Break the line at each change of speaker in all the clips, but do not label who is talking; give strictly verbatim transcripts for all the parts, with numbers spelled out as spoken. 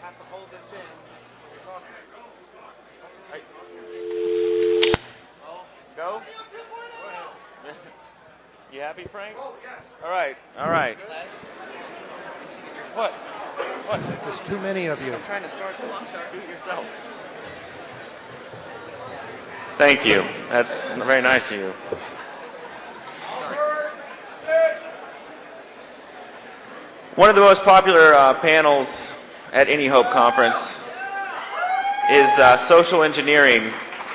have to hold this in when you're talking.
Go? You happy, Frank? Oh, yes. All right, all right. What? What?
There's too many of you.
I'm trying to start. Oh, I'm sorry. Do it yourself. Thank you. That's very nice of you. One of the most popular uh, panels at Any Hope Conference is uh, social engineering.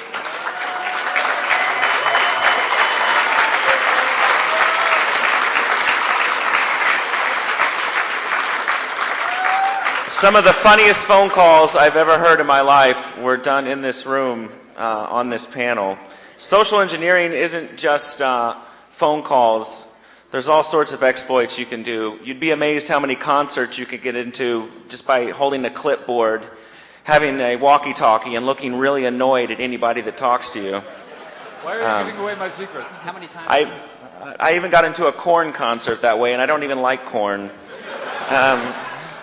Some of the funniest phone calls I've ever heard in my life were done in this room uh, on this panel. Social engineering isn't just uh, phone calls. There's all sorts of exploits you can do. You'd be amazed how many concerts you could get into just by holding a clipboard, having a walkie-talkie, and looking really annoyed at anybody that talks to you.
Why are you
Um,
giving away my secrets?
How many times?
I, I even got into a Korn concert that way, and I don't even like Korn. Um,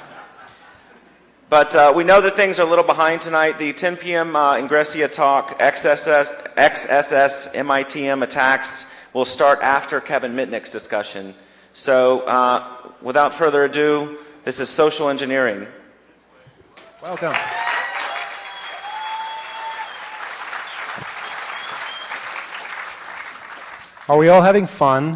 but uh, we know that things are a little behind tonight. The ten p.m. Uh, Ingressia talk, X S S, X S S M I T M attacks, will start after Kevin Mitnick's discussion. So uh, without further ado, this is social engineering.
Welcome. Are we all having fun?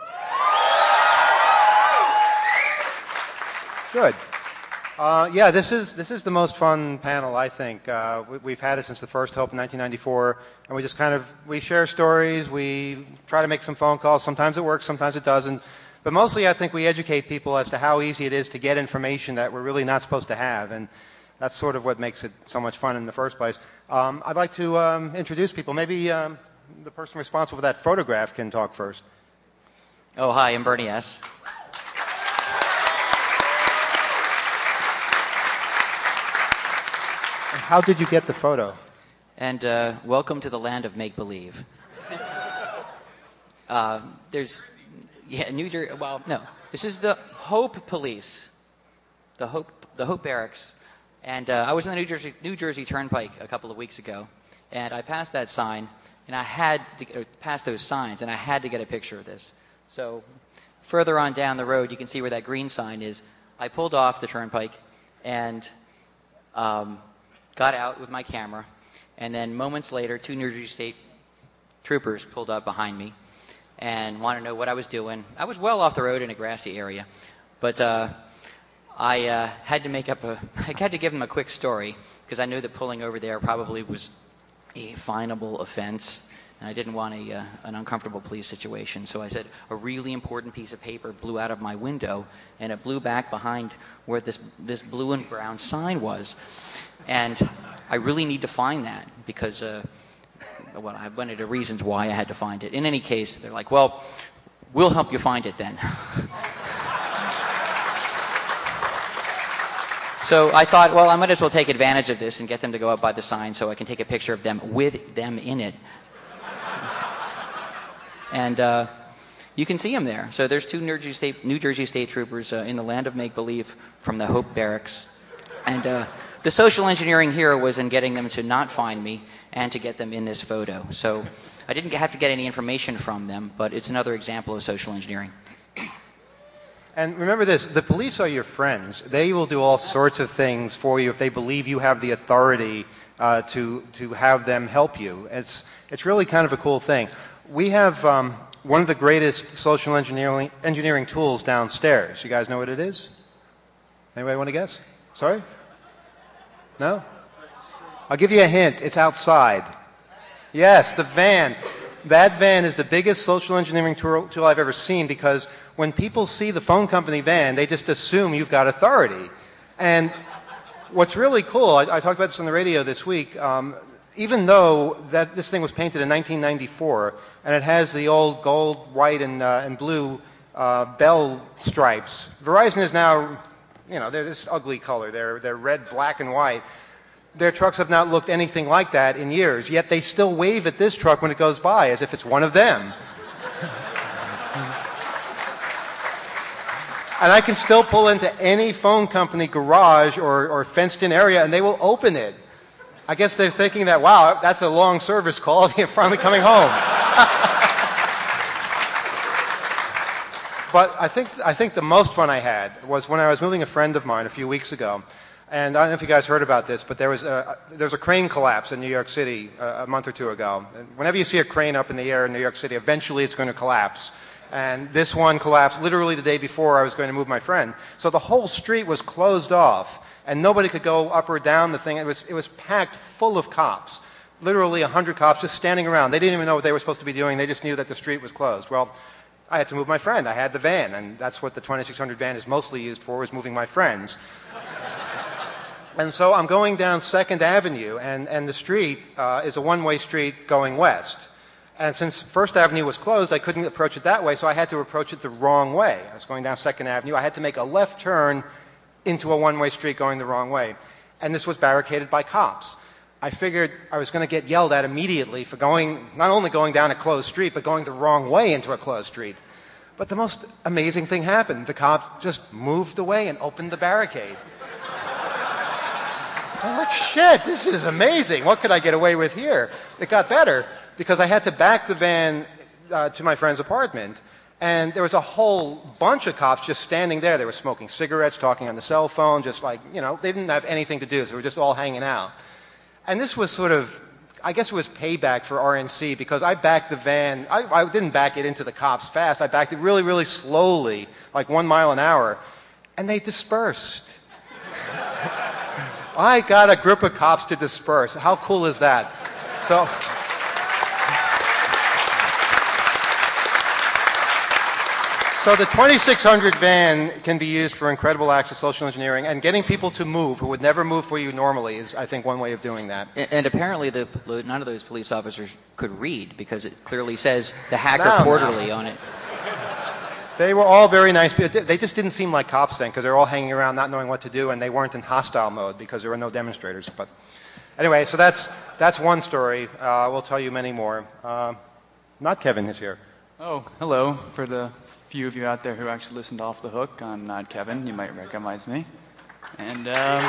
Good. Uh, yeah, this is this is the most fun panel, I think. Uh, we, we've had it since the first Hope in nineteen ninety-four, and we just kind of we share stories. We try to make some phone calls. Sometimes it works, sometimes it doesn't. But mostly, I think we educate people as to how easy it is to get information that we're really not supposed to have, and that's sort of what makes it so much fun in the first place. Um, I'd like to um, introduce people. Maybe um, the person responsible for that photograph can talk first.
Oh, hi, I'm Bernie S.
How did you get the photo?
And uh, welcome to the land of make-believe. uh, there's, yeah, New Jersey, well, no. This is the Hope Police, the Hope, the Hope Barracks. And uh, I was in the New Jersey, New Jersey Turnpike a couple of weeks ago, and I passed that sign, and I had to get, pass those signs, and I had to get a picture of this. So further on down the road, you can see where that green sign is. I pulled off the Turnpike, and um, got out with my camera, and then moments later, two New Jersey State troopers pulled up behind me and wanted to know what I was doing. I was well off the road in a grassy area, but uh, I uh, had to make up a, I had to give them a quick story because I knew that pulling over there probably was a finable offense, and I didn't want a, uh, an uncomfortable police situation. So I said a really important piece of paper blew out of my window, and it blew back behind where this this blue and brown sign was. And I really need to find that because uh, well, I went into reasons why I had to find it. In any case, they're like, well, we'll help you find it then. So I thought, well, I might as well take advantage of this and get them to go up by the sign so I can take a picture of them with them in it. And uh, you can see them there. So there's two New Jersey State, New Jersey State troopers uh, in the land of make-believe from the Hope Barracks. And uh, the social engineering here was in getting them to not find me and to get them in this photo. So I didn't have to get any information from them, but it's another example of social engineering.
And remember this, the police are your friends. They will do all sorts of things for you if they believe you have the authority uh, to, to have them help you. It's, it's really kind of a cool thing. We have um, one of the greatest social engineering, engineering tools downstairs. You guys know what it is? Anybody want to guess? Sorry? No? I'll give you a hint. It's outside. Yes, the van. That van is the biggest social engineering tool, tool I've ever seen because when people see the phone company van, they just assume you've got authority. And what's really cool, I, I talked about this on the radio this week, um, even though that this thing was painted in nineteen ninety-four and it has the old gold, white, and, uh, and blue uh, bell stripes, Verizon is now, you know, they're this ugly color. They're, they're red, black, and white. Their trucks have not looked anything like that in years, yet they still wave at this truck when it goes by as if it's one of them. And I can still pull into any phone company garage or, or fenced-in area, and they will open it. I guess they're thinking that, wow, that's a long service call. You're finally coming home. But I think, I think the most fun I had was when I was moving a friend of mine a few weeks ago. And I don't know if you guys heard about this, but there was a, there was a crane collapse in New York City a, a month or two ago. And whenever you see a crane up in the air in New York City, eventually it's going to collapse. And this one collapsed literally the day before I was going to move my friend. So the whole street was closed off, and nobody could go up or down the thing. It was, it was packed full of cops, literally one hundred cops just standing around. They didn't even know what they were supposed to be doing. They just knew that the street was closed. Well, I had to move my friend. I had the van, and that's what the twenty-six hundred van is mostly used for, is moving my friends. And so I'm going down second Avenue, and, and the street uh, is a one-way street going west. And since first Avenue was closed, I couldn't approach it that way, so I had to approach it the wrong way. I was going down second Avenue. I had to make a left turn into a one-way street going the wrong way. And this was barricaded by cops. I figured I was going to get yelled at immediately for going, not only going down a closed street, but going the wrong way into a closed street. But the most amazing thing happened. The cop just moved away and opened the barricade. I'm like, shit, this is amazing. What could I get away with here? It got better because I had to back the van uh, to my friend's apartment, and there was a whole bunch of cops just standing there. They were smoking cigarettes, talking on the cell phone, just like, you know, they didn't have anything to do, so they were just all hanging out. And this was sort of, I guess it was payback for R N C because I backed the van, I, I didn't back it into the cops fast, I backed it really, really slowly, like one mile an hour, and they dispersed. I got a group of cops to disperse. How cool is that? So, so the twenty-six hundred van can be used for incredible acts of social engineering, and getting people to move who would never move for you normally is, I think, one way of doing that.
And, and apparently the, none of those police officers could read because it clearly says the Hacker
No,
Quarterly
no.
on it.
They were all very nice people. They just didn't seem like cops then because they were all hanging around not knowing what to do, and they weren't in hostile mode because there were no demonstrators. But anyway, so that's, that's one story. Uh, we'll tell you many more. Uh, not Kevin is here.
Oh, hello. For the few of you out there who actually listened to Off the Hook, I'm not Kevin. You might recognize me. And, um...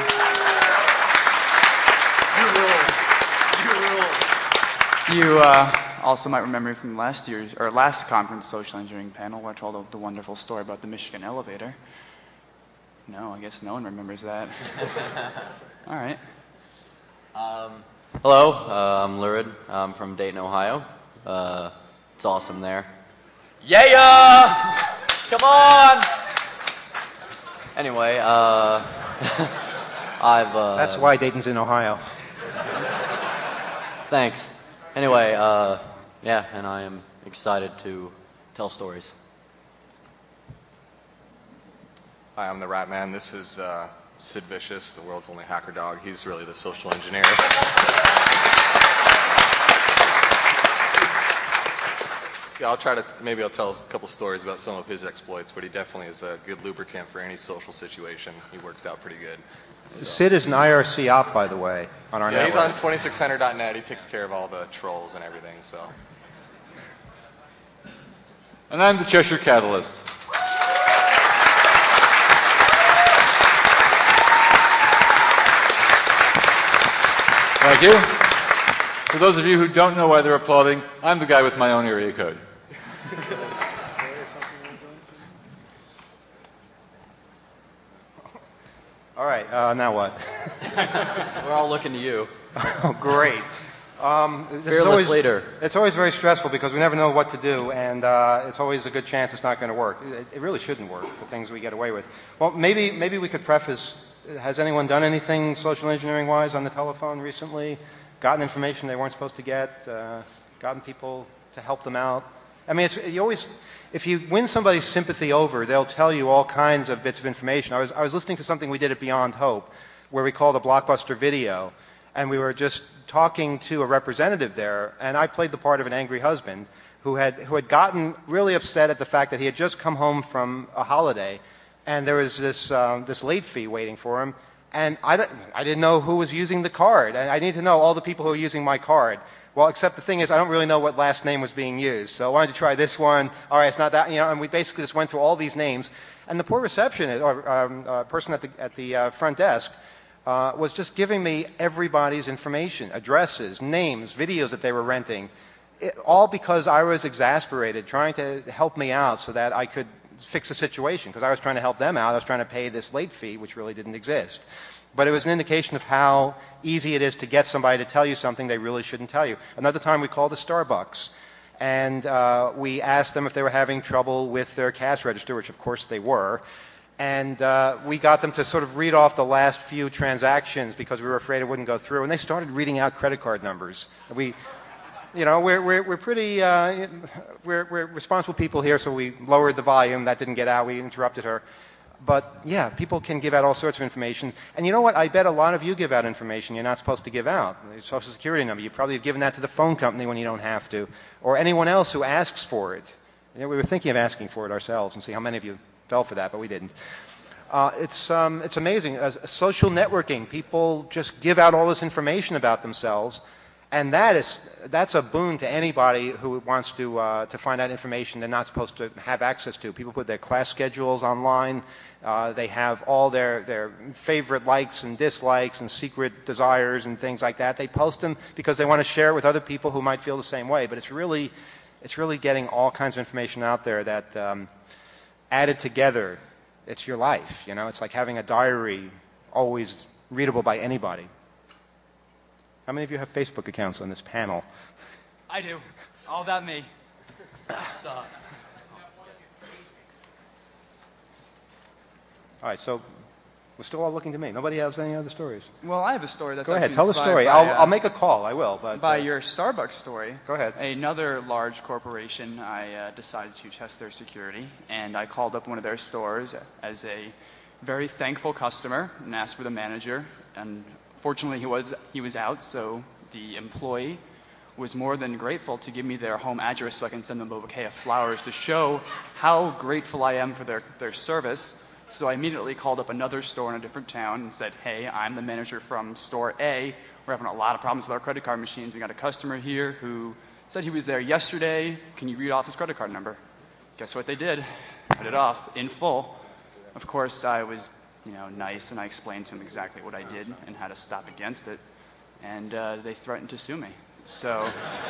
You rule. You rule. You, uh... also might remember from last year's, or last conference social engineering panel where I told the wonderful story about the Michigan elevator. No, I guess no one remembers that. All right.
Um, hello, uh, I'm Lurid. I'm from Dayton, Ohio. Uh, it's awesome there. Yeah! Come on! Anyway, uh, I've... Uh,
That's why Dayton's in Ohio.
Thanks. Anyway, uh, yeah, and I am excited to tell stories.
Hi, I'm the Rat Man. This is uh, Sid Vicious, the world's only hacker dog. He's really the social engineer. Yeah, I'll try to, maybe I'll tell a couple stories about some of his exploits, but he definitely is a good lubricant for any social situation. He works out pretty good. So.
Sid is an I R C op, by the way, on our
yeah,
network.
he's on twenty-six hundred dot net. He takes care of all the trolls and everything, so.
And I'm the Cheshire Catalyst. Thank you. For those of you who don't know why they're applauding, I'm the guy with my own area code.
All right, uh, now what?
We're all looking to you.
Oh, great. Um, this is
Fearless
always,
leader.
It's always very stressful because we never know what to do, and uh, it's always a good chance it's not going to work. It, it really shouldn't work, the things we get away with. Well, maybe, maybe we could preface, has anyone done anything social engineering-wise on the telephone recently? Gotten information they weren't supposed to get? Uh, gotten people to help them out? I mean, it's, you always... If you win somebody's sympathy over, they'll tell you all kinds of bits of information. I was, I was listening to something we did at Beyond Hope where we called a Blockbuster video, and we were just talking to a representative there, and I played the part of an angry husband who had, who had gotten really upset at the fact that he had just come home from a holiday, and there was this, um, this late fee waiting for him, and I, I didn't know who was using the card. I, I need to know all the people who are using my card. Well, except the thing is, I don't really know what last name was being used. So I wanted to try this one. All right, it's not that, you know, and we basically just went through all these names. And the poor receptionist, or um, uh, person at the, at the uh, front desk, uh, was just giving me everybody's information, addresses, names, videos that they were renting, it, all because I was exasperated, trying to help me out so that I could fix the situation, because I was trying to help them out. I was trying to pay this late fee, which really didn't exist. But it was an indication of how easy it is to get somebody to tell you something they really shouldn't tell you. Another time we called a Starbucks, and uh, we asked them if they were having trouble with their cash register, which of course they were. And uh, we got them to sort of read off the last few transactions because we were afraid it wouldn't go through. And they started reading out credit card numbers. We, you know, we're, we're, we're pretty, uh, we're, we're responsible people here, so we lowered the volume. That didn't get out. We interrupted her. But yeah, people can give out all sorts of information. And you know what? I bet a lot of you give out information you're not supposed to give out. Your Social Security number. You probably have given that to the phone company when you don't have to. Or anyone else who asks for it. You know, we were thinking of asking for it ourselves and see how many of you fell for that, but we didn't. Uh, it's, um, it's amazing. Uh, social networking. People just give out all this information about themselves. And that is, that's a boon to anybody who wants to, uh, to find out information they're not supposed to have access to. People put their class schedules online. Uh, they have all their, their favorite likes and dislikes and secret desires and things like that. They post them because they want to share it with other people who might feel the same way. But it's really, it's really getting all kinds of information out there that um, added together, it's your life. You know, it's like having a diary always readable by anybody. How many of you have Facebook accounts on this panel?
I do. All about me. So.
All right, so we're still all looking to me. Nobody has any other stories?
Well, I have a story that's
Go ahead,
actually
tell the
inspired
story.
by,
I'll,
uh,
I'll make a call. I will. But,
by
uh,
your Starbucks story.
Go ahead.
Another large corporation, I uh, decided to test their security, and I called up one of their stores as a very thankful customer and asked for the manager. And fortunately, he was he was out, so the employee was more than grateful to give me their home address so I can send them a bouquet of flowers to show how grateful I am for their, their service. So I immediately called up another store in a different town and said, hey, I'm the manager from store A. We're having a lot of problems with our credit card machines. We got a customer here who said he was there yesterday. Can you read off his credit card number? Guess what they did? Read it off in full. Of course, I was, you know, nice, and I explained to him exactly what I did and how to stop against it. And uh, they threatened to sue me. So.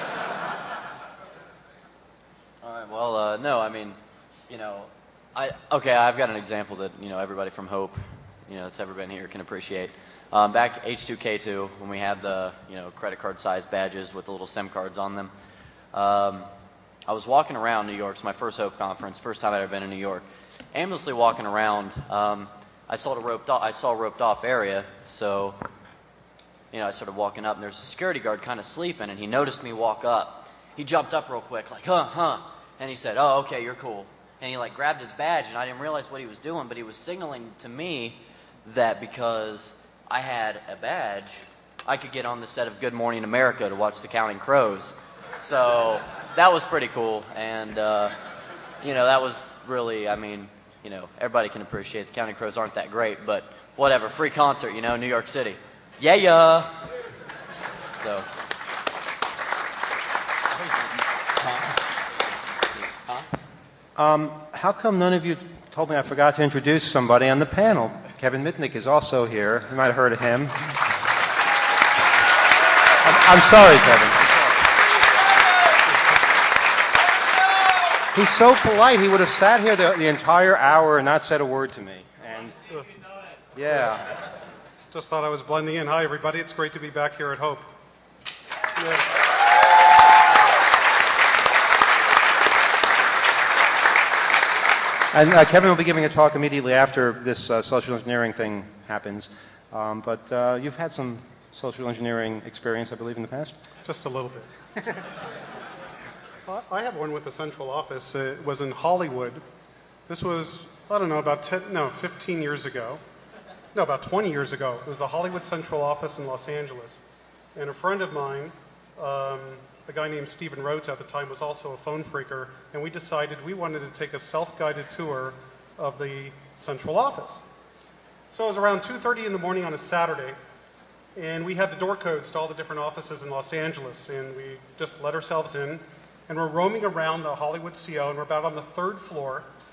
All right. Well, uh, no. I mean, you know, I okay. I've got an example that you know everybody from Hope, you know, that's ever been here can appreciate. Um, back H two K two, when we had the you know credit card size badges with the little SIM cards on them, um, I was walking around New York. It's my first Hope conference, first time I'd ever been in New York. Aimlessly walking around, um, I saw a roped off. I saw a roped off area, so. You know, I started walking up, and there's a security guard kind of sleeping, and he noticed me walk up. He jumped up real quick, like, huh, huh, and he said, oh, okay, you're cool. And he, like, grabbed his badge, and I didn't realize what he was doing, but he was signaling to me that because I had a badge, I could get on the set of Good Morning America to watch the Counting Crows. So that was pretty cool, and, uh, you know, that was really, I mean, you know, everybody can appreciate the Counting Crows aren't that great, but whatever, free concert, you know, New York City. Yeah, yeah. So.
Um, how come none of you told me I forgot to introduce somebody on the panel? Kevin Mitnick is also here. You might have heard of him. I'm, I'm sorry, Kevin. He's so polite. He would have sat here the, the entire hour and not said a word to me. And yeah.
Just thought I was blending in. Hi, everybody. It's great to be back here at Hope. Yeah.
And uh, Kevin will be giving a talk immediately after this uh, social engineering thing happens. Um, but uh, you've had some social engineering experience, I believe, in the past?
Just a little bit. I have one with the central office. It was in Hollywood. This was, I don't know, about ten, no, fifteen years ago. No, about twenty years ago. It was the Hollywood central office in Los Angeles. And a friend of mine, um, a guy named Stephen Rhodes at the time, was also a phone phreaker, and we decided we wanted to take a self-guided tour of the central office. So it was around two thirty in the morning on a Saturday, and we had the door codes to all the different offices in Los Angeles, and we just let ourselves in, and we're roaming around the Hollywood C O, and we're about on the third floor,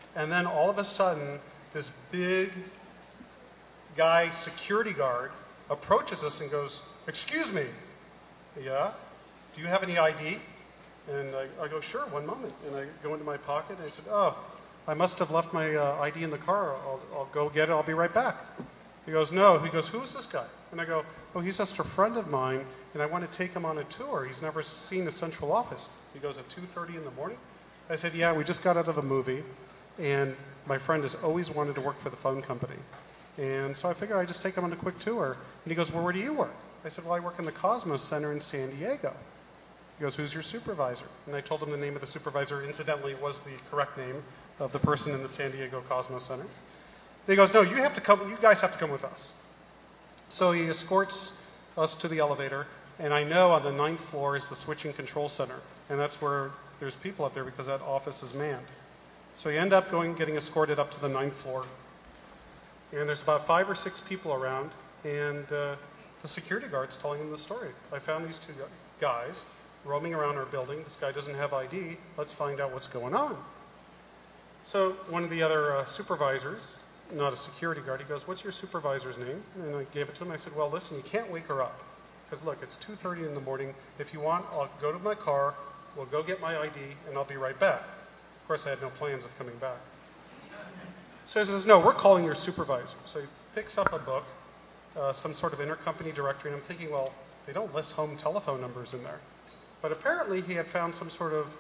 And then all of a sudden, this big guy, security guard, approaches us and goes, "Excuse me, yeah, do you have any I D?" And I, I go, "Sure, one moment." And I go into my pocket and I said, "Oh, I must have left my uh, I D in the car. I'll, I'll go get it. I'll be right back." He goes, "No." He goes, "Who's this guy?" And I go, "Oh, he's just a friend of mine, and I want to take him on a tour. He's never seen a central office." He goes, "At two thirty in the morning?" I said, "Yeah, we just got out of a movie, and my friend has always wanted to work for the phone company. And so I figured I'd just take him on a quick tour." And he goes, "Well, where do you work?" I said, "Well, I work in the Cosmos Center in San Diego." He goes, "Who's your supervisor?" And I told him the name of the supervisor. Incidentally, it was the correct name of the person in the San Diego Cosmos Center. And he goes, "No, you have to come. You guys have to come with us." So he escorts us to the elevator, and I know on the ninth floor is the switching control center, and that's where there's people up there because that office is manned. So you end up going, getting escorted up to the ninth floor, and there's about five or six people around, and uh, the security guard's telling them the story. "I found these two guys roaming around our building. This guy doesn't have I D. Let's find out what's going on." So one of the other uh, supervisors, not a security guard, he goes, "What's your supervisor's name?" And I gave it to him. I said, "Well, listen, you can't wake her up. Because look, it's two thirty in the morning. If you want, I'll go to my car, we'll go get my I D, and I'll be right back." Of course, I had no plans of coming back. So he says, "No, we're calling your supervisor." So he picks up a book, uh, some sort of intercompany directory, and I'm thinking, well, they don't list home telephone numbers in there. But apparently he had found some sort of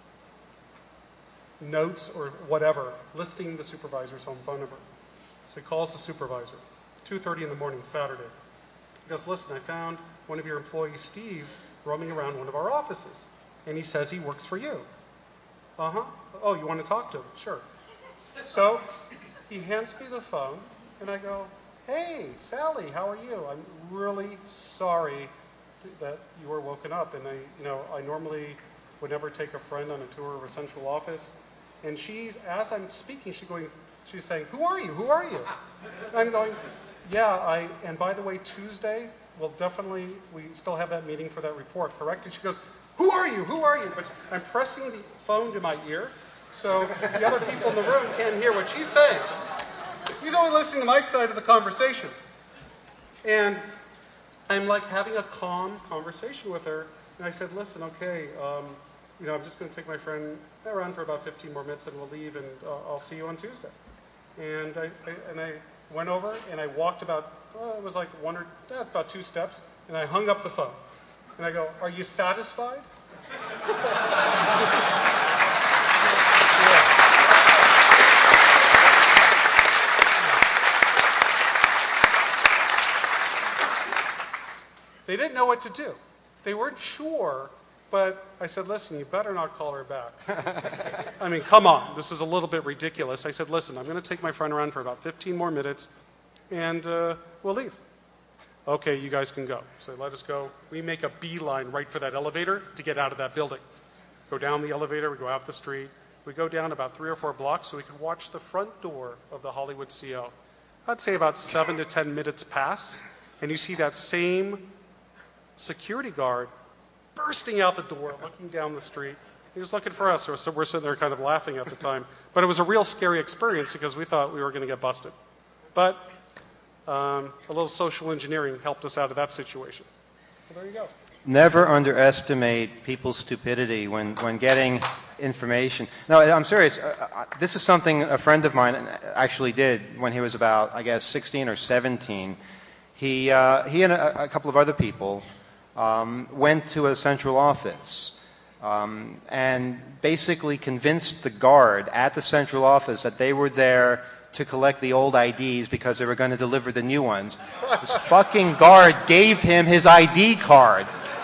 notes or whatever listing the supervisor's home phone number. So he calls the supervisor, two thirty in the morning, Saturday. He goes, "Listen, I found one of your employees, Steve, roaming around one of our offices. And he says he works for you." "Uh-huh. Oh, you want to talk to him?" "Sure." So he hands me the phone, and I go, "Hey, Sally, how are you? I'm really sorry to, that you were woken up. And I, you know, I normally would never take a friend on a tour of a central office." And she's, as I'm speaking, she's going, she's saying, "Who are you? Who are you?" And I'm going, "Yeah, I, and by the way, Tuesday, we'll definitely, we still have that meeting for that report, correct?" And she goes, "Who are you? Who are you?" But I'm pressing the phone to my ear, so the other people in the room can't hear what she's saying. He's only listening to my side of the conversation. And I'm like having a calm conversation with her, and I said, "Listen, okay, um, you know, I'm just going to take my friend around for about fifteen more minutes, and we'll leave, and uh, I'll see you on Tuesday." And I, I and I went over, and I walked about, oh, it was like one or eh, about two steps, and I hung up the phone. And I go, "Are you satisfied?" They didn't know what to do. They weren't sure, but I said, "Listen, you better not call her back." I mean, come on, this is a little bit ridiculous. I said, "Listen, I'm going to take my friend around for about fifteen more minutes, and uh, we'll leave." "Okay, you guys can go." So they let us go. We make a beeline right for that elevator to get out of that building. Go down the elevator, we go out the street. We go down about three or four blocks so we can watch the front door of the Hollywood C O. I'd say about seven to ten minutes pass, and you see that same security guard bursting out the door, looking down the street. He was looking for us, so we're sitting there kind of laughing at the time. But it was a real scary experience because we thought we were going to get busted. But um, a little social engineering helped us out of that situation. So there you go.
Never underestimate people's stupidity when, when getting information. No, I'm serious. Uh, this is something a friend of mine actually did when he was about, I guess, sixteen or seventeen. He, uh, he and a, a couple of other people um, went to a central office um, and basically convinced the guard at the central office that they were there to collect the old I Ds because they were going to deliver the new ones. This fucking guard gave him his I D card.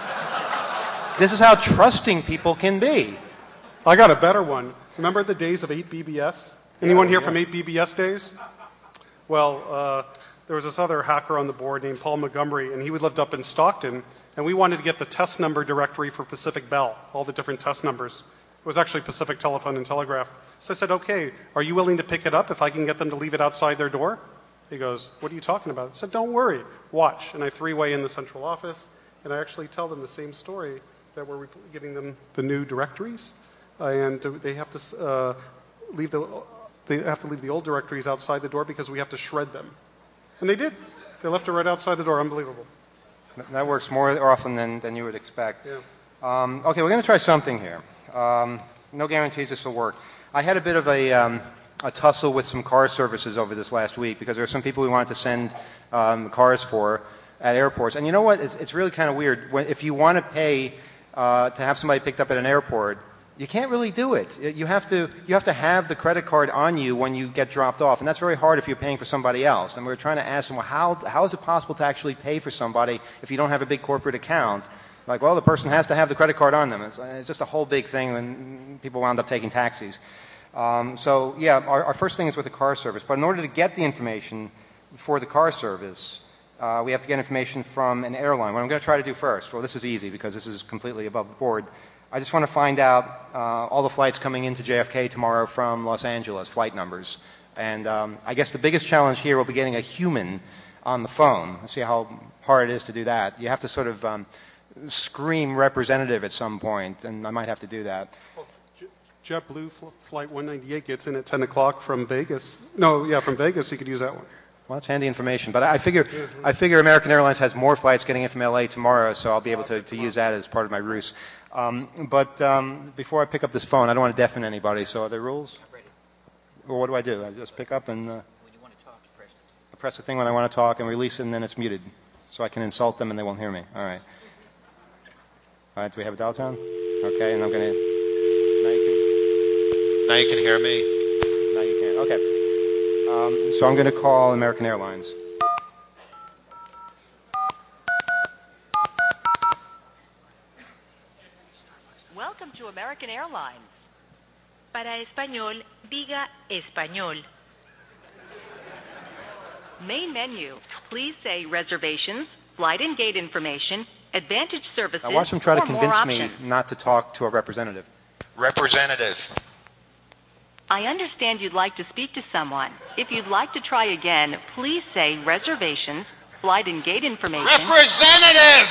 This is how trusting people can be.
I got a better one. Remember the days of eight B B S? Anyone
yeah,
here
yeah.
from eight B B S days? Well, uh, there was this other hacker on the board named Paul Montgomery, and he lived up in Stockton, and we wanted to get the test number directory for Pacific Bell, all the different test numbers. It was actually Pacific Telephone and Telegraph. So I said, "Okay, are you willing to pick it up if I can get them to leave it outside their door?" He goes, "What are you talking about?" I said, "Don't worry, watch." And I three-way in the central office, and I actually tell them the same story, that we're giving them the new directories, uh, and they have to uh, leave the they have to leave the old directories outside the door because we have to shred them. And they did. They left it right outside the door. Unbelievable.
That works more often than, than you would expect.
Yeah.
Um, okay, we're going to try something here. Um, no guarantees this will work. I had a bit of a, um, a tussle with some car services over this last week because there are some people we wanted to send um, cars for at airports. And you know what? It's, it's really kind of weird. When, if you want to pay uh, to have somebody picked up at an airport, you can't really do it. You have to, you have to have the credit card on you when you get dropped off, and that's very hard if you're paying for somebody else. And we were trying to ask them, well, how, how is it possible to actually pay for somebody if you don't have a big corporate account? Like, well, the person has to have the credit card on them. It's, it's just a whole big thing, and people wound up taking taxis. Um, so, yeah, our, our first thing is with the car service. But in order to get the information for the car service, uh, we have to get information from an airline. What I'm going to try to do first, well, this is easy because this is completely above the board. I just want to find out uh, all the flights coming into J F K tomorrow from Los Angeles, flight numbers. And um, I guess the biggest challenge here will be getting a human on the phone. Let's see how hard it is to do that. You have to sort of um, scream representative at some point, and I might have to do that.
Well, JetBlue fl- Flight one ninety-eight gets in at ten o'clock from Vegas. No, yeah, from Vegas, you could use that one.
Well, that's handy information. But I figure, I figure American Airlines has more flights getting in from L A tomorrow, so I'll be able to, to use that as part of my ruse. Um, but um, before I pick up this phone, I don't want to deafen anybody, so are there rules? Well, what do I do? I just pick up and uh,
When you want to talk, you press
I press the thing when I want to talk and release it, and then it's muted. So I can insult them and they won't hear me. All right. All right, do we have a dial tone? Okay, and I'm going to... Now you can...
Now you can hear me.
Now you can. Okay. Um, so I'm going to call American Airlines.
Welcome to American Airlines. Para español, diga español. Main menu. Please say reservations, flight and gate information, advantage services,
Now watch them try to
or more
convince me
options.
not to talk to a representative.
Representative.
I understand you'd like to speak to someone. If you'd like to try again, please say reservations, flight and gate information.
Representative!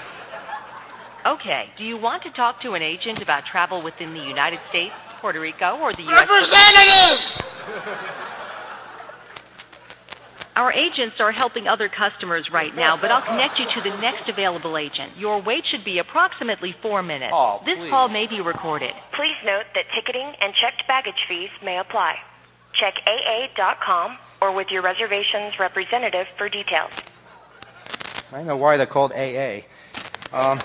Okay. Do you want to talk to an agent about travel within the United States, Puerto Rico, or the U S?
Representative!
Our agents are helping other customers right now, but I'll connect you to the next available agent. Your wait should be approximately four minutes.
Oh,
this
please.
call may be recorded. Please note that ticketing and checked baggage fees may apply. Check A A dot com or with your reservations representative for details.
I know why they're called A A. Um,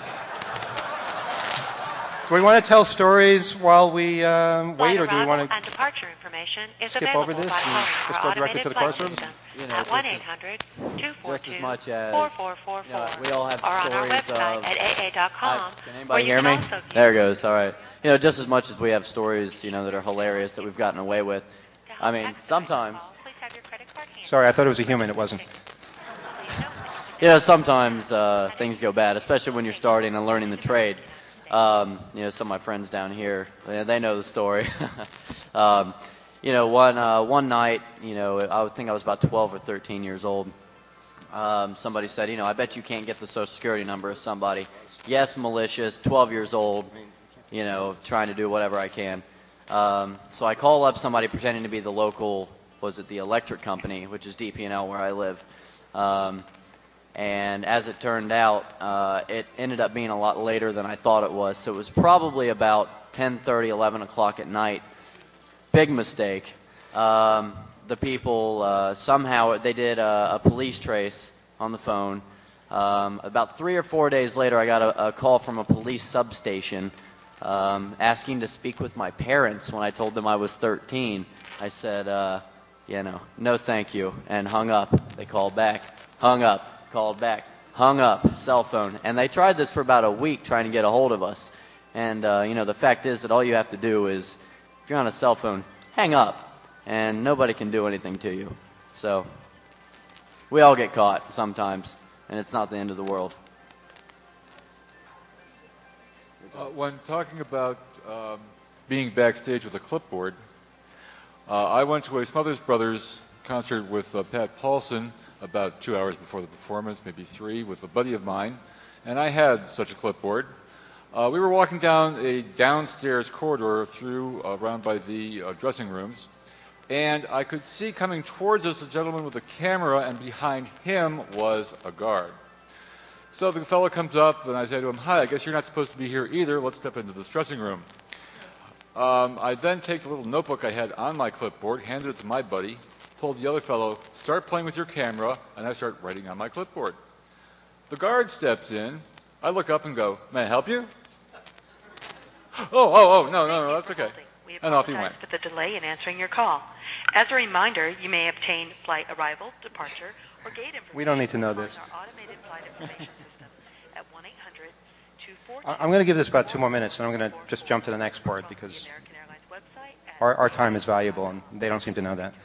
do we want to tell stories while we um, wait, or do we want to
and departure information is
skip
available
over this
by
and
calling
just
our
go directly to the car
automated
service?
flight
You know,
at
just
one
as-
eight hundred, two four
Just as
two,
much as,
four four four
you know,
four,
we all have
or on our
stories
website
of-
at A A dot com.
Hi, can
where
anybody
you
hear
can
me?
also view
There it goes. All right. You know, just as much as we have stories, you know, that are hilarious that we've gotten away with.
To help
I mean,
expedite the
sometimes,
call, please have your credit card handy.
Sorry, I thought it was a human. It wasn't.
Please note that
you know, sometimes uh, things go bad, especially when you're starting and learning the trade. Um, you know, some of my friends down here, they, they know the story. um, you know, one uh, one night, you know, I would think I was about twelve or thirteen years old. Um, somebody said, you know, I bet you can't get the social security number of somebody. Yes, malicious, twelve years old, you know, trying to do whatever I can. Um, so I call up somebody pretending to be the local, was it the electric company, which is D P and L where I live. Um, and as it turned out, uh, it ended up being a lot later than I thought it was. So it was probably about ten thirty, eleven o'clock at night. Big mistake. Um, the people, uh, somehow, they did a, a police trace on the phone. Um, about three or four days later, I got a, a call from a police substation um, asking to speak with my parents when I told them I was thirteen. I said, uh, you know, no thank you, and hung up. They called back, hung up, called back, hung up, cell phone. And they tried this for about a week trying to get a hold of us. And, uh, you know, the fact is that all you have to do is, if you're on a cell phone, hang up, and nobody can do anything to you. So we all get caught sometimes, and it's not the end of the world.
Uh, when talking about um, being backstage with a clipboard, uh, I went to a Smothers Brothers concert with uh, Pat Paulson about two hours before the performance, maybe three, with a buddy of mine, and I had such a clipboard. Uh, we were walking down a downstairs corridor through uh, around by the uh, dressing rooms, and I could see coming towards us a gentleman with a camera, and behind him was a guard. So the fellow comes up, and I say to him, "Hi, I guess you're not supposed to be here either. Let's step into this dressing room." Um, I then take the little notebook I had on my clipboard, handed it to my buddy, told the other fellow, "Start playing with your camera," and I start writing on my clipboard. The guard steps in. I look up and go, "May I help you?" "Oh, oh, oh, no, no, no, that's okay."
We
And off he
apologize
went.
for the delay in answering your call. As a reminder, you may obtain flight arrival, departure, or gate information.
We don't need to know this.
on our automated flight information system at one eight hundred two four two.
I- I'm going to give this about two more minutes, and I'm going to just jump to the next part because our, our time is valuable, and they don't seem to know that.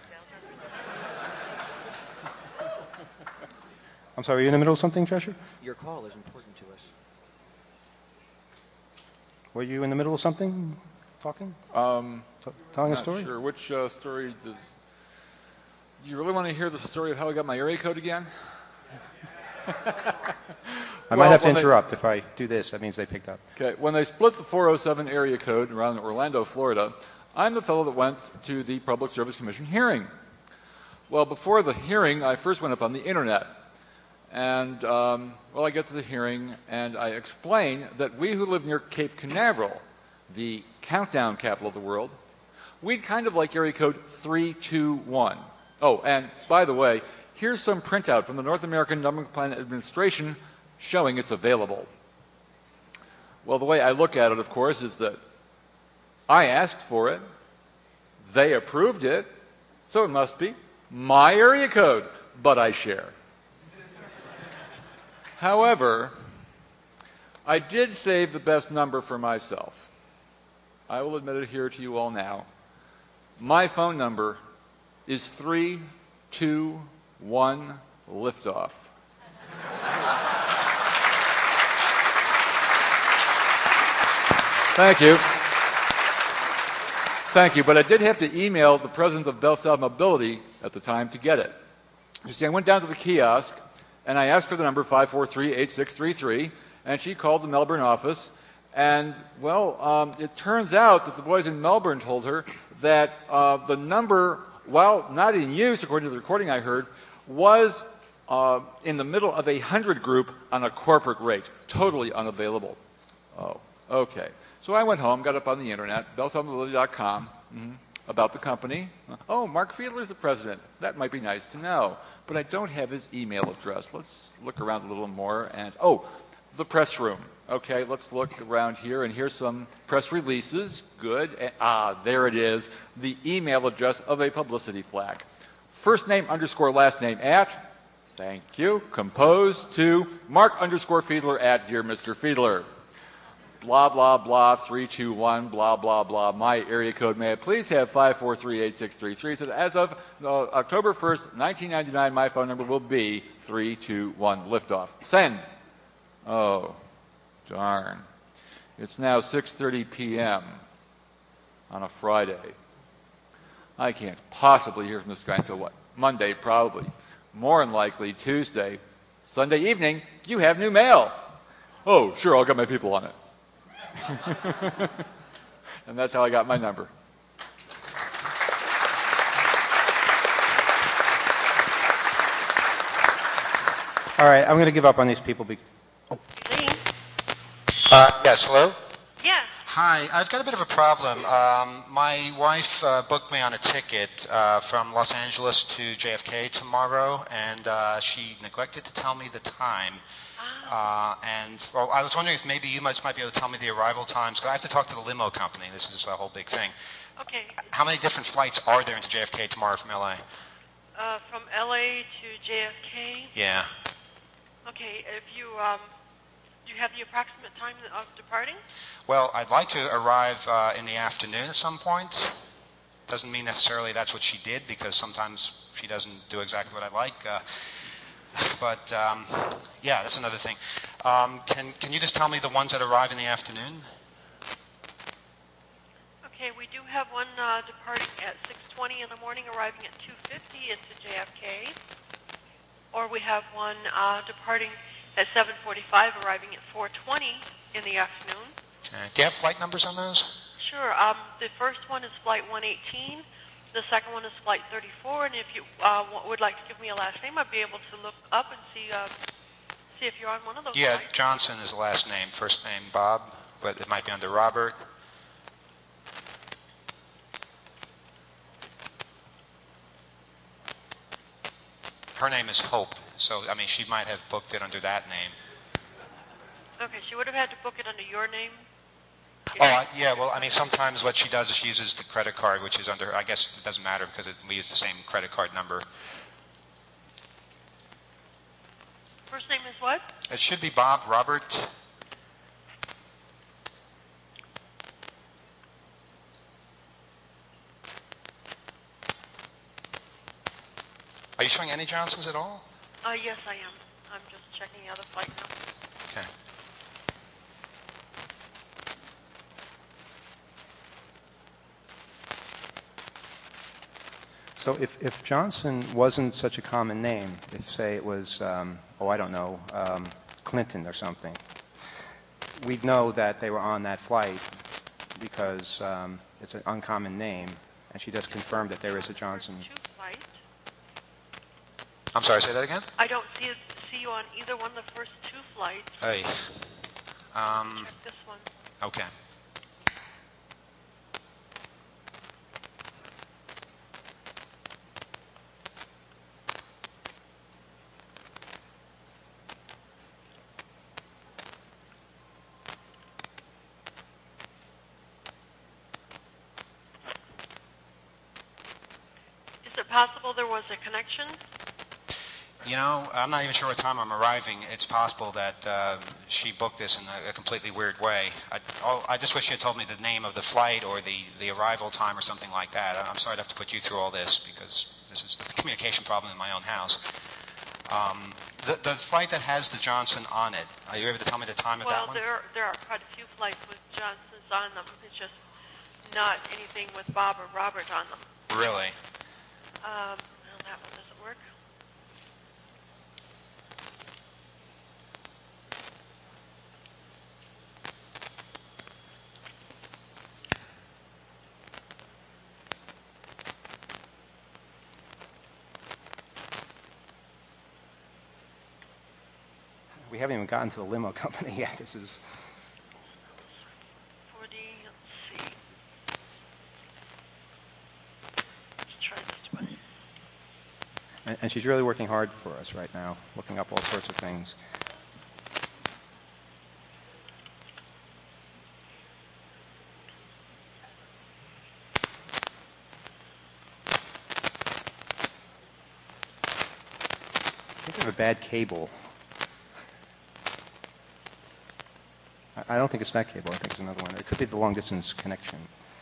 I'm sorry, are you in the middle of something, Cheshire?
Your call is important to us.
Were you in the middle of something, talking?
Um,
T- telling a
not
story?
Sure. Which uh, story does? Do you really want to hear the story of how I got my area code again?
I
Well,
might have to
when they-
interrupt. If I do this, that means they picked up.
Okay. When they split the four oh seven area code around Orlando, Florida, I'm the fellow that went to the Public Service Commission hearing. Well, before the hearing, I first went up on the internet. And, um, well, I get to the hearing, and I explain that we who live near Cape Canaveral, the countdown capital of the world, we'd kind of like area code three two one. Oh, and by the way, here's some printout from the North American Numbering Plan Administration showing it's available. Well, the way I look at it, of course, is that I asked for it, they approved it, so it must be my area code, but I share. However, I did save the best number for myself. I will admit it here to you all now. My phone number is three two one liftoff. Thank you. Thank you, but I did have to email the president of Bell South Mobility at the time to get it. You see, I went down to the kiosk, and I asked for the number five four three, eight six three three, and she called the Melbourne office. And, well, um, it turns out that the boys in Melbourne told her that uh, the number, while not in use, according to the recording I heard, was uh, in the middle of a hundred group on a corporate rate, totally unavailable. Oh, okay. So I went home, got up on the internet, bell south mobility dot com, mm-hmm, about the company. Oh, Mark Fiedler's the president. That might be nice to know. But I don't have his email address. Let's look around a little more. And oh, the press room. Okay, let's look around here. And here's some press releases. Good. And, ah, there it is. The email address of a publicity flag. First name underscore last name at, thank you, composed to Mark underscore Fiedler at Dear Mister Fiedler. Blah, blah, blah, three two one, blah, blah, blah. My area code, may I please have five four three, eight six three three. So as of uh, October first, nineteen ninety-nine, my phone number will be three two one liftoff. Send. Oh, darn. It's now six thirty p.m. on a Friday. I can't possibly hear from this guy until what? Monday, probably. More than likely, Tuesday. Sunday evening, you have new mail. Oh, sure, I'll get my people on it. And that's how I got my number.
All right, I'm going to give up on these people. Be- oh.
Uh, yes, hello?
Yeah.
Hi, I've got a bit of a problem. Um, my wife uh, booked me on a ticket uh, from Los Angeles to J F K tomorrow, and uh, she neglected to tell me the time. Uh, and well, I was wondering if maybe you might, might be able to tell me the arrival times, because I have to talk to the limo company. This is a whole big thing.
Okay.
How many different flights are there into J F K tomorrow from L A?
Uh, from L A to J F K?
Yeah.
Okay, if you, um, do you have the approximate time of departing?
Well, I'd like to arrive uh, in the afternoon at some point. Doesn't mean necessarily that's what she did, because sometimes she doesn't do exactly what I like. Uh, but, um, yeah, that's another thing. Um, can, can you just tell me the ones that arrive in the afternoon?
Okay, we do have one uh, departing at six twenty in the morning, arriving at two fifty into J F K. Or we have one uh, departing at seven forty-five, arriving at four twenty in the afternoon.
Okay. Do you have flight numbers on those?
Sure. Um, the first one is flight one eighteen. The second one is Flight thirty-four, and if you uh, w- would like to give me a last name, I'd be able to look up and see uh, see if you're on one of those
Yeah,
flights.
Johnson is the last name. First name Bob, but it might be under Robert. Her name is Hope, so I mean she might have booked it under that name.
Okay, she would have had to book it under your name.
Oh, I, yeah. Well, I mean, sometimes what she does is she uses the credit card, which is under. I guess it doesn't matter because it, we use the same credit card number.
First name is what?
It should be Bob Robert. Are you showing any Johnsons at all?
Uh, yes, I am. I'm just checking the other flight numbers.
Okay.
So if, if Johnson wasn't such a common name, if, say, it was, um, oh, I don't know, um, Clinton or something, we'd know that they were on that flight because um, it's an uncommon name, and she just confirmed that there is a Johnson.
Flight.
I'm sorry, say that again?
I don't see see you on either one of the first two flights.
Hey. Um,
Check this one.
okay.
Is it possible there was a connection?
You know, I'm not even sure what time I'm arriving. It's possible that uh, she booked this in a, a completely weird way. I, all, I just wish she had told me the name of the flight or the, the arrival time or something like that. I'm sorry to have to put you through all this because this is a communication problem in my own house. Um, the, the flight that has the Johnson on it, are you able to tell me the time of
well,
that one?
there there are quite a few flights with Johnsons on them. It's just not anything with Bob or Robert on them.
Really?
Um, well, that one doesn't work.
We haven't even gotten to the limo company yet. This is...
forty, let's see. Let's try this one.
And, and she's really working hard for us right now, looking up all sorts of things. I think we have a bad cable. I don't think it's that cable. I think it's another one. It could be the long-distance connection.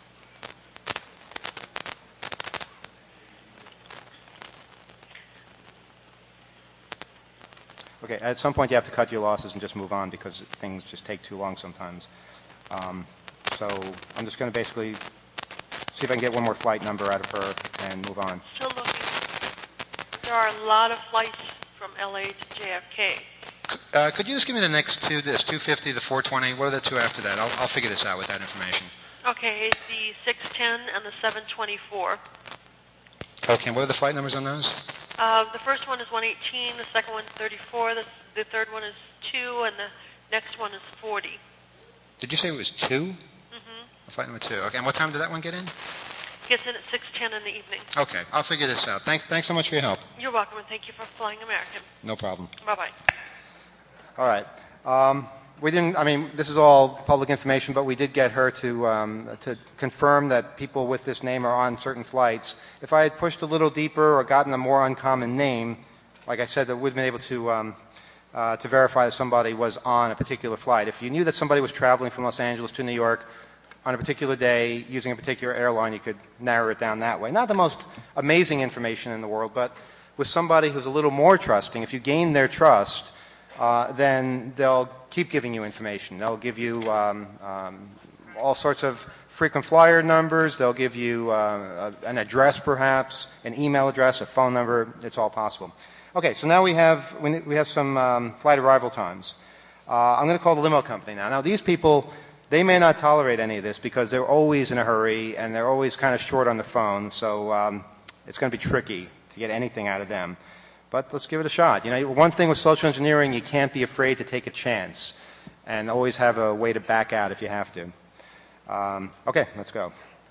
Okay, at some point you have to cut your losses and just move on because things just take too long sometimes. Um, so I'm just going to basically see if I can get one more flight number out of her and move on.
Still looking. There are a lot of flights from L A to J F K.
Uh, could you just give me the next two, this two fifty, the four twenty? What are the two after that? I'll, I'll figure this out with that information.
Okay, the six ten and the seven twenty-four.
Okay, and what are the flight numbers on those?
Uh, the first one is one eighteen, the second one is thirty-four, the, the third one is two, and the next one is forty.
Did you say it was two?
Mm-hmm.
Flight number two. Okay, and what time did that one get in?
Gets in at six ten in the evening.
Okay, I'll figure this out. Thanks, thanks so much for your help.
You're welcome, and thank you for flying American.
No problem.
Bye-bye.
All right. Um, we didn't, I mean, this is all public information, but we did get her to, um, to confirm that people with this name are on certain flights. If I had pushed a little deeper or gotten a more uncommon name, like I said, that would have been able to, um, uh, to verify that somebody was on a particular flight. If you knew that somebody was traveling from Los Angeles to New York on a particular day using a particular airline, you could narrow it down that way. Not the most amazing information in the world, but with somebody who's a little more trusting, if you gain their trust, Uh, then they'll keep giving you information. They'll give you um, um, all sorts of frequent flyer numbers. They'll give you uh, a, an address, perhaps, an email address, a phone number. It's all possible. Okay, so now we have we, we have some um, flight arrival times. Uh, I'm going to call the limo company now. Now these people, they may not tolerate any of this because they're always in a hurry and they're always kind of short on the phone. So um, it's going to be tricky to get anything out of them. But let's give it a shot. You know, one thing with social engineering, you can't be afraid to take a chance and always have a way to back out if you have to. Um, okay, let's go.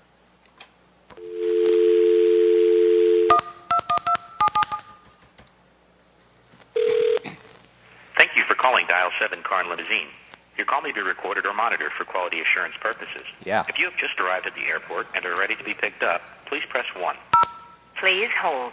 Thank you for calling Dial seven Car and Limousine. Your call may be recorded or monitored for quality assurance purposes.
Yeah.
If you have just arrived at the airport and are ready to be picked up, please press one.
Please hold.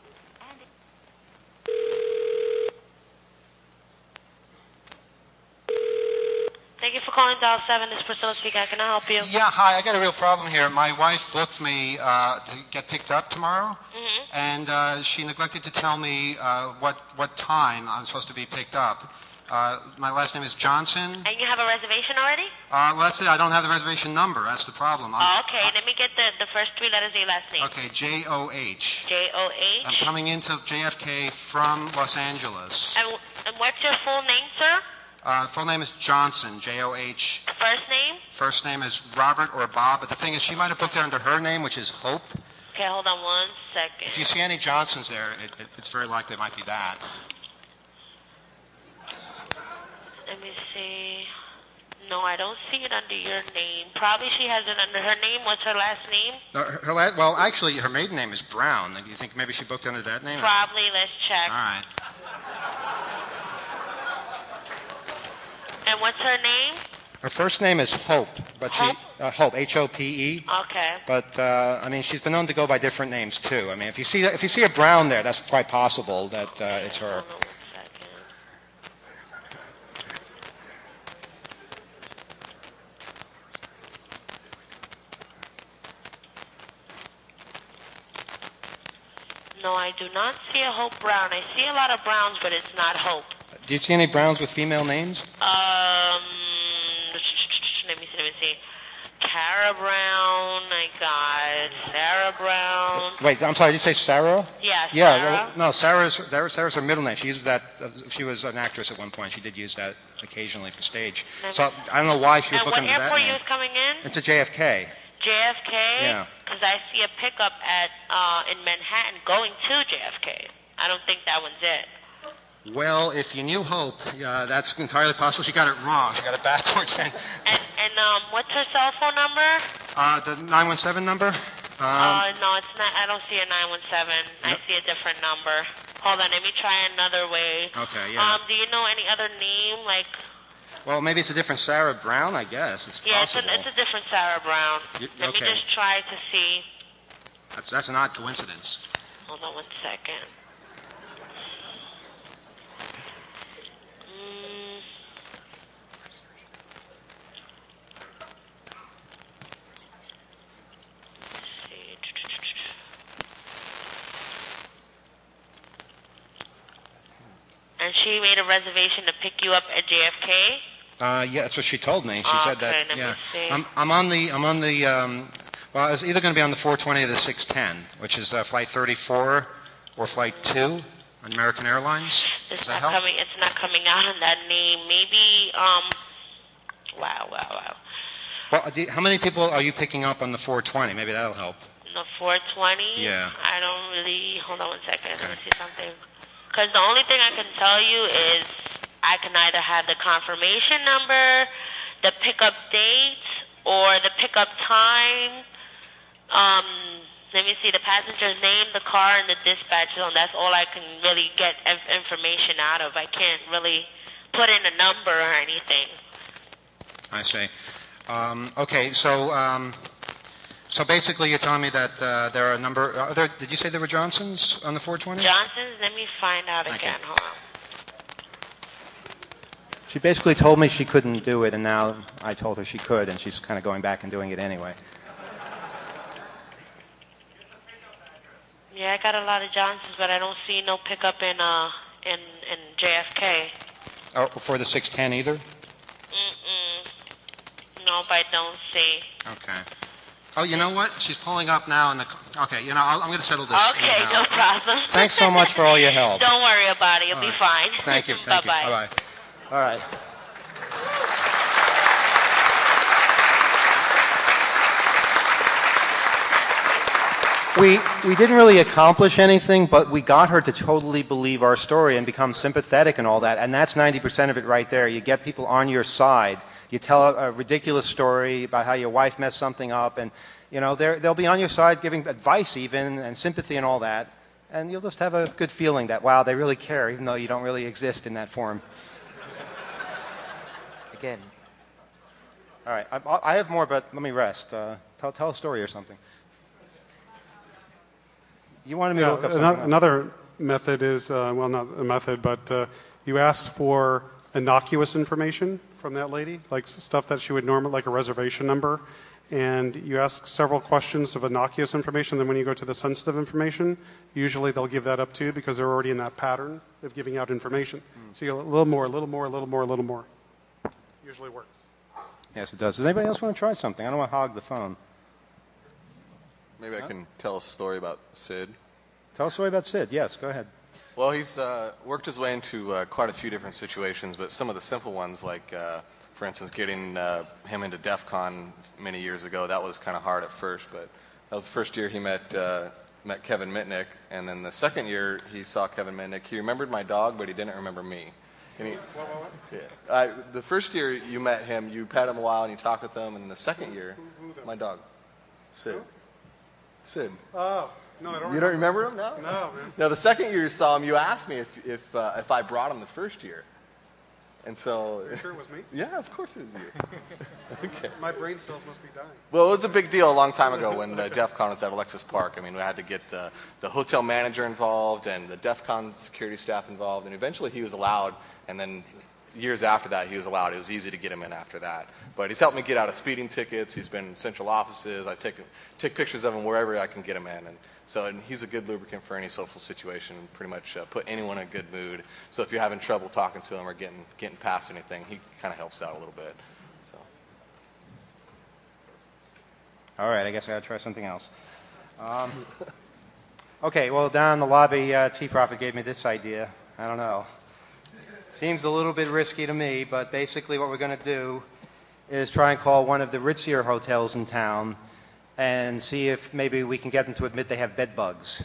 Thank you for calling Dial seven. This is Priscilla speaking. How can I help you?
Yeah, hi. I got a real problem here. My wife booked me uh, to get picked up tomorrow,
Mm-hmm.
and uh, she neglected to tell me uh, what what time I'm supposed to be picked up. Uh, my last name is Johnson.
And you have a reservation already?
Uh, well, that's it. I don't have the reservation number. That's the problem. I'm,
Oh, okay. Let me get the, the first three letters of your last name.
Okay, J O H.
J O H.
I'm coming into J F K from Los Angeles.
And, and what's your full name, sir?
Uh, full name is Johnson, J O H.
First name?
First name is Robert or Bob, but the thing is she might have booked it under her name, which is Hope.
Okay, hold on one second.
If you see any Johnsons there, it, it, it's very likely it might be that.
Let me see. No, I don't see it under your name. Probably she has it under her name. What's her last name?
No, her, her la- well, actually, her maiden name is Brown. Do you think maybe she booked under that name?
Probably. Let's check.
All right.
And what's her name?
Her first name is Hope, but she
Hope?
uh, Hope H O P E.
Okay.
But uh, I mean, she's been known to go by different names too. I mean, if you see if you see a Brown there, that's quite possible that uh, it's her.
Hold on one second. No, I do not see a Hope Brown. I see a lot of Browns, but it's not Hope.
Do you see any Browns with female names?
Um, let me see, let me see. Cara Brown, I got Sarah Brown.
Wait, I'm sorry. Did you say Sarah?
Yeah,
Yeah.
Sarah.
Well, no, Sarah's Sarah's Sarah's her middle name. She uses that. Uh, she was an actress at one point. She did use that occasionally for stage. So I don't know why she would
And
book
what
under that
airport you
name.
was coming in?
It's a J F K.
J F K?
Yeah.
Because I see a pickup at uh, in Manhattan going to J F K. I don't think that one's it.
Well, if you knew Hope, uh, that's entirely possible. She got it wrong. She got it backwards. And,
And, and um, what's her cell phone number?
uh, the nine one seven number? Um,
uh, no, it's not. I don't see a nine one seven. I see a different number. Hold on, let me try another way.
Okay, yeah.
Um, do you know any other name? Like,
Well, maybe it's a different Sarah Brown. I guess it's
yeah, it's
possible.
a, it's a different Sarah Brown.
Y-
Let
okay.
me just try to see.
that's, that's an odd coincidence.
Hold on one second. Mm. Let's see. And she made a reservation to pick you up at J F K?
Uh, yeah, that's what she told me. She said that.
Okay, let me
Yeah,
see.
I'm, I'm on the. I'm on the. Um, well, I was either going to be on the four twenty or the six ten, which is uh, flight thirty-four or flight two on American Airlines.
It's
Does that
not
help?
coming. It's not coming out on that name. Maybe. Um. Wow. Wow. Wow.
Well, do you- how many people are you picking up on the four twenty? Maybe that'll help.
The four twenty.
Yeah.
I don't really. Hold on one second. Let me see something. Because the only thing I can tell you is I can either have the confirmation number, the pickup date, or the pickup time. Um. Let me see the passenger's name, the car, and the dispatch zone. That's all I can really get inf- information out of. I can't really put in a number or anything.
I see. Um, okay, so um, so basically, you're telling me that uh, there are a number. Are there, did you say there were Johnsons on the four twenty?
Johnson's, let me find out
Thank
again.
you.
Hold on.
She basically told me she couldn't do it, and now I told her she could, and she's kind of going back and doing it anyway.
Yeah, I got a lot of Johnsons, but I don't see no pickup in uh in in J F K.
Oh, for the six ten either?
Mm-mm. Nope, I don't see.
Okay. Oh, you know what? She's pulling up now in the. Okay, you know, I'll, I'm going to settle this.
Okay,
anyhow.
no problem.
Thanks so much for all your help.
Don't worry about it. You'll
All
be
right.
fine.
Thank you. Thank you.
Bye-bye.
Bye-bye. All right. we, we didn't really accomplish anything, but we got her to totally believe our story and become sympathetic and all that. And that's ninety percent of it right there. You get people on your side. You tell a, a ridiculous story about how your wife messed something up, and you know they'll be on your side giving advice even and sympathy and all that. And you'll just have a good feeling that, wow, they really care, even though you don't really exist in that form.
Again.
All right, I, I have more, but let me rest. Uh, tell, tell a story or something. You wanted me
yeah,
to look up something
ano-
else.
Another method is, uh, well, not a method, but uh, you ask for innocuous information from that lady, like s- stuff that she would normally, like a reservation number, and you ask several questions of innocuous information. Then when you go to the sensitive information, usually they'll give that up too because they're already in that pattern of giving out information. Mm. So you get a little more, a little more, a little more, a little more. Usually works.
Yes, it does. Does anybody else want to try something? I don't want to hog the phone.
Maybe I can tell a story about Sid.
Tell a story about Sid. Yes, go ahead.
Well, he's uh, worked his way into uh, quite a few different situations, but some of the simple ones, like, uh, for instance, getting uh, him into DEF CON many years ago, that was kind of hard at first, but that was the first year he met uh, met Kevin Mitnick, and then the second year he saw Kevin Mitnick. He remembered my dog, but he didn't remember me. And he,
What, what, what?
yeah. I, the first year you met him, you pat him a while and you talked with him, and the second year,
Who, who
my dog, Sid.
Who?
Sid.
Oh, no, I don't
You don't remember him? No?
No, man.
Now, the second year you saw him, you asked me if if, uh, if I brought him the first year. And so...
Are you sure it was me?
Yeah, of course it was you. Okay.
My brain cells must be dying.
Well, it was a big deal a long time ago when uh, DEF CON was at Alexis Park. I mean, we had to get uh, the hotel manager involved and the DEF CON security staff involved, and eventually he was allowed, and then years after that he was allowed. It was easy to get him in after that. But he's helped me get out of speeding tickets. He's been in central offices. I take take pictures of him wherever I can get him in. And so and he's a good lubricant for any social situation and pretty much uh, put anyone in a good mood. So if you're having trouble talking to him or getting getting past anything, he kind of helps out a little bit. So.
All right, I guess I got to try something else. Um, okay, well, down in the lobby, uh, T-Profit gave me this idea. I don't know. Seems a little bit risky to me, but basically what we're going to do is try and call one of the ritzier hotels in town and see if maybe we can get them to admit they have bed bugs.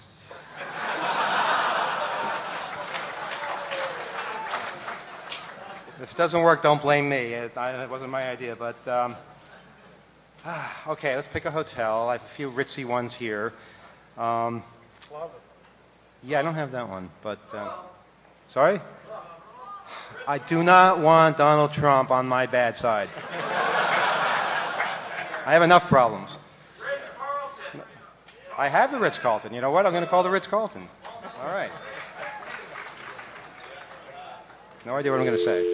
If this doesn't work, don't blame me. It, I, it wasn't my idea, but um, okay, let's pick a hotel. I have a few ritzy ones here. Um,
Plaza.
yeah, I don't have that one, but uh, sorry? I do not want Donald Trump on my bad side. I have enough problems. Ritz-Carlton. I have the Ritz-Carlton. You know what? I'm going to call the Ritz-Carlton. All right. No idea what I'm going to say.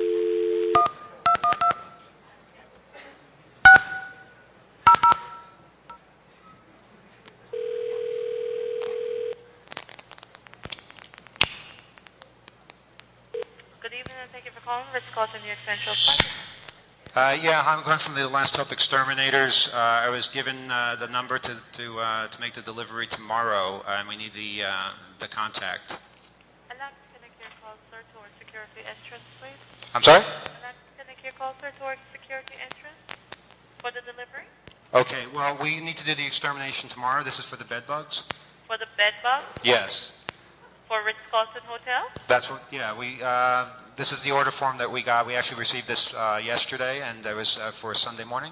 Ritz-Carlton, New York Central.
Uh, yeah, I'm going from the Last Hope Exterminators. Uh, I was given uh, the number to to, uh, to make the delivery tomorrow, and we need the uh, the contact.
I'd like to connect your call, sir, towards security entrance, please.
I'm sorry?
I'd like to connect your call, sir, towards security entrance for the delivery.
Okay, well, we need to do the extermination tomorrow. This is for the bed bugs?
For the bed bugs?
Yes.
For Ritz-Carlton Hotel?
That's what, yeah, we, uh, this is the order form that we got. We actually received this uh, yesterday, and it was uh, for Sunday morning.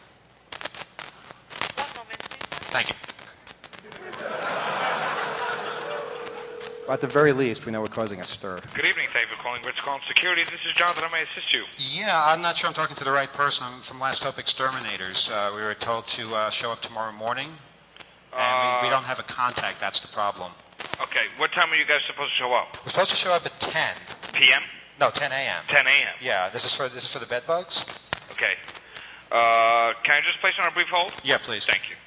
One moment, please.
Thank you.
At the very least, we know we're causing a stir.
Good evening. Thank you for calling Ritz-Carlton Security. This is Jonathan. How may I assist you?
Yeah, I'm not sure I'm talking to the right person. I'm from Last Hope Exterminators. Uh, we were told to uh, show up tomorrow morning, and
Uh,
we, we don't have a contact. That's the problem.
Okay. What time are you guys supposed to show up?
We're supposed to show up at ten.
P M?
No, ten a.m.
ten a.m.
Yeah, this is for this is for the bed bugs.
Okay. Uh, can I just place you on a brief hold?
Yeah, please.
Thank you.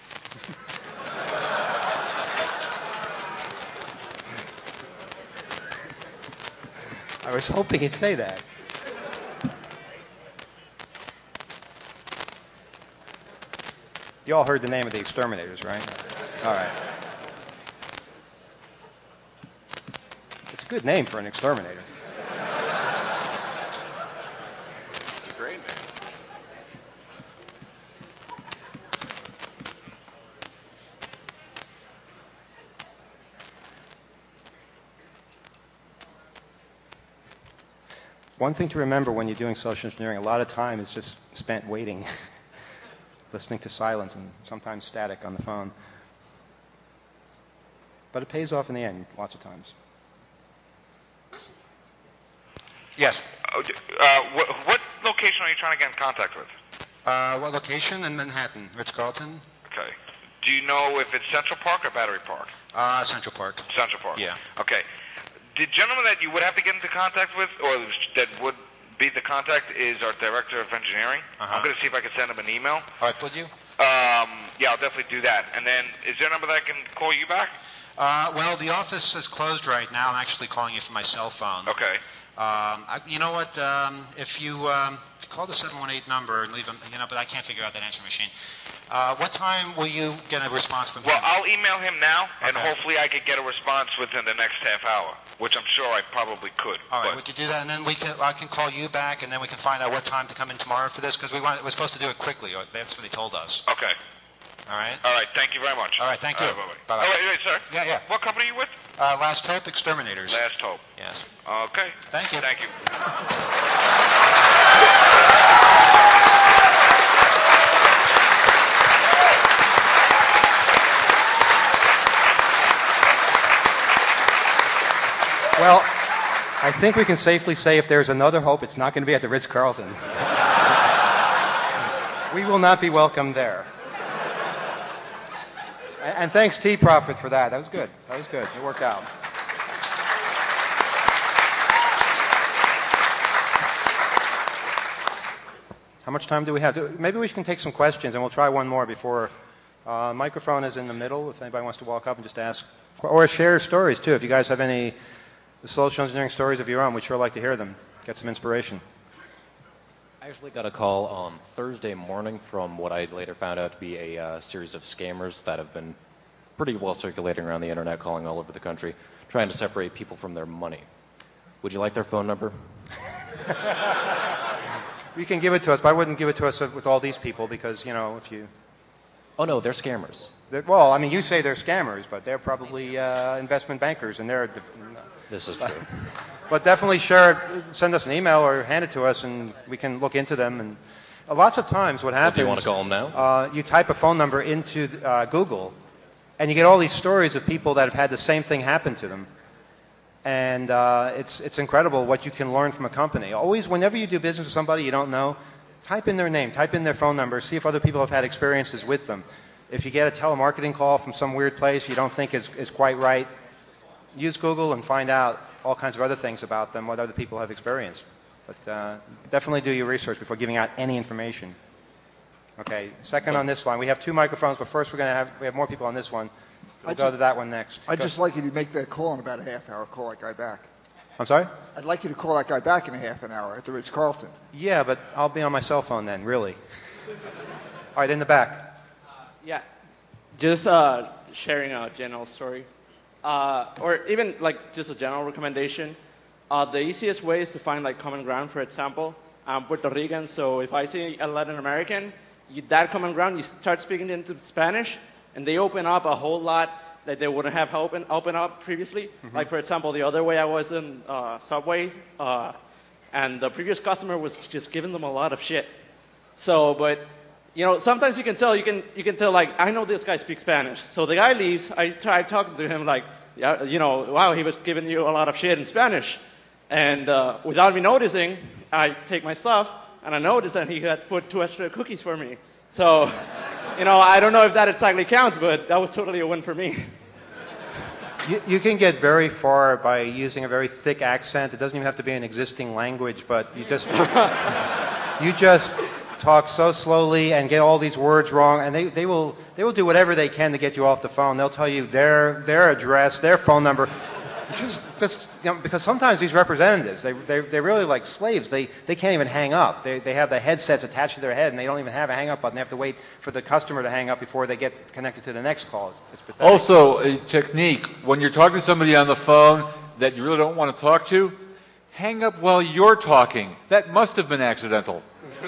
I was hoping he'd say that. You all heard the name of the exterminators, right? All right. It's a good name for an exterminator.
It's a great name.
One thing to remember when you're doing social engineering, a lot of time is just spent waiting, listening to silence and sometimes static on the phone. But it pays off in the end, lots of times.
Yes.
Uh, what, what location are you trying to get in contact with?
Uh, what location? In Manhattan, Ritz-Carlton.
Okay. Do you know if it's Central Park or Battery Park?
Uh, Central Park.
Central Park.
Yeah.
Okay. The gentleman that you would have to get into contact with, or that would be the contact, is our Director of Engineering.
Uh-huh.
I'm going to see if I can send him an email.
All right, would you?
Um, yeah, I'll definitely do that. And then, is there a number that I can call you back?
Uh, well, the office is closed right now. I'm actually calling you from my cell phone.
Okay.
Um, I, you know what? Um, if you um, call the seven one eight number and leave them, you know, but I can't figure out that answering machine. Uh, what time will you get a response from
Well,
him?
I'll email him now, and
Okay.
hopefully I could get a response within the next half hour, which I'm sure I probably could.
All right,
but-
we could do that, and then we can, I can call you back, and then we can find out what time to come in tomorrow for this, because we want, we're supposed to do it quickly. Or that's what they told us.
Okay.
All right?
All right, thank you very much.
All right, thank you.
All right, bye-bye.
Bye-bye.
Oh, wait, wait, sir.
Yeah, yeah.
What company are you with?
Uh, Last Hope Exterminators.
Last Hope.
Yes.
Okay.
Thank you.
Thank you.
Well, I think we can safely say if there's another Hope, it's not going to be at the Ritz-Carlton. We will not be welcome there. And, and thanks T-Profit for that. That was good. That was good. It worked out. How much time do we have? Maybe we can take some questions, and we'll try one more before. Uh, microphone is in the middle. If anybody wants to walk up and just ask, or share stories too. If you guys have any social engineering stories of your own, we'd sure like to hear them. Get some inspiration.
I actually got a call on Thursday morning from what I later found out to be a uh, series of scammers that have been pretty well circulating around the internet, calling all over the country, trying to separate people from their money. Would you like their phone number?
You can give it to us, but I wouldn't give it to us with all these people because, you know, if you...
Oh, no, they're scammers.
They're, well, I mean, you say they're scammers, but they're probably uh, investment bankers, and they're...
This is true.
But definitely share, send us an email or hand it to us, and we can look into them. And uh, lots of times what happens...
Well, do you want to call them now?
Uh, you type a phone number into uh, Google, and you get all these stories of people that have had the same thing happen to them. And uh, it's, it's incredible what you can learn from a company. Always, whenever you do business with somebody you don't know, type in their name, type in their phone number, see if other people have had experiences with them. If you get a telemarketing call from some weird place you don't think is, is quite right, use Google and find out all kinds of other things about them, what other people have experienced. But uh, definitely do your research before giving out any information. Okay, second on this line. We have two microphones, but first we're going to have, we have more people on this one. We'll
I'd
go
just-
to that one next.
I'd
Go.
just like you to make that call in about a half hour, call that guy back.
I'm sorry?
I'd like you to call that guy back in a half an hour at the Ritz-Carlton.
Yeah, but I'll be on my cell phone then, really. All right, in the back.
Yeah, just uh, sharing a general story, uh, or even like just a general recommendation. Uh, the easiest way is to find like common ground. For example, I'm Puerto Rican, so if I see a Latin American, you, that common ground, you start speaking into Spanish, and they open up a whole lot that they wouldn't have open, open up previously.
Mhm.
Like for example, the other way I was in uh, Subway, uh, and the previous customer was just giving them a lot of shit. So, but you know, sometimes you can tell, you can, you can tell, like, I know this guy speaks Spanish. So the guy leaves, I try talking to him, like, yeah, you know, wow, he was giving you a lot of shit in Spanish. And uh, without me noticing, I take my stuff, and I notice that he had put two extra cookies for me. So, you know, I don't know if that exactly counts, but that was totally a win for me.
You, you can get very far by using a very thick accent. It doesn't even have to be an existing language, but you just you just talk so slowly and get all these words wrong, and they, they will they will do whatever they can to get you off the phone. They'll tell you their their address, their phone number. Just, just you know, because sometimes these representatives, they, they, they're really like slaves. They, they can't even hang up. They, they have the headsets attached to their head, and they don't even have a hang-up button. They have to wait for the customer to hang up before they get connected to the next call. It's, it's pathetic.
Also, a technique, when you're talking to somebody on the phone that you really don't want to talk to, hang up while you're talking. That must have been accidental.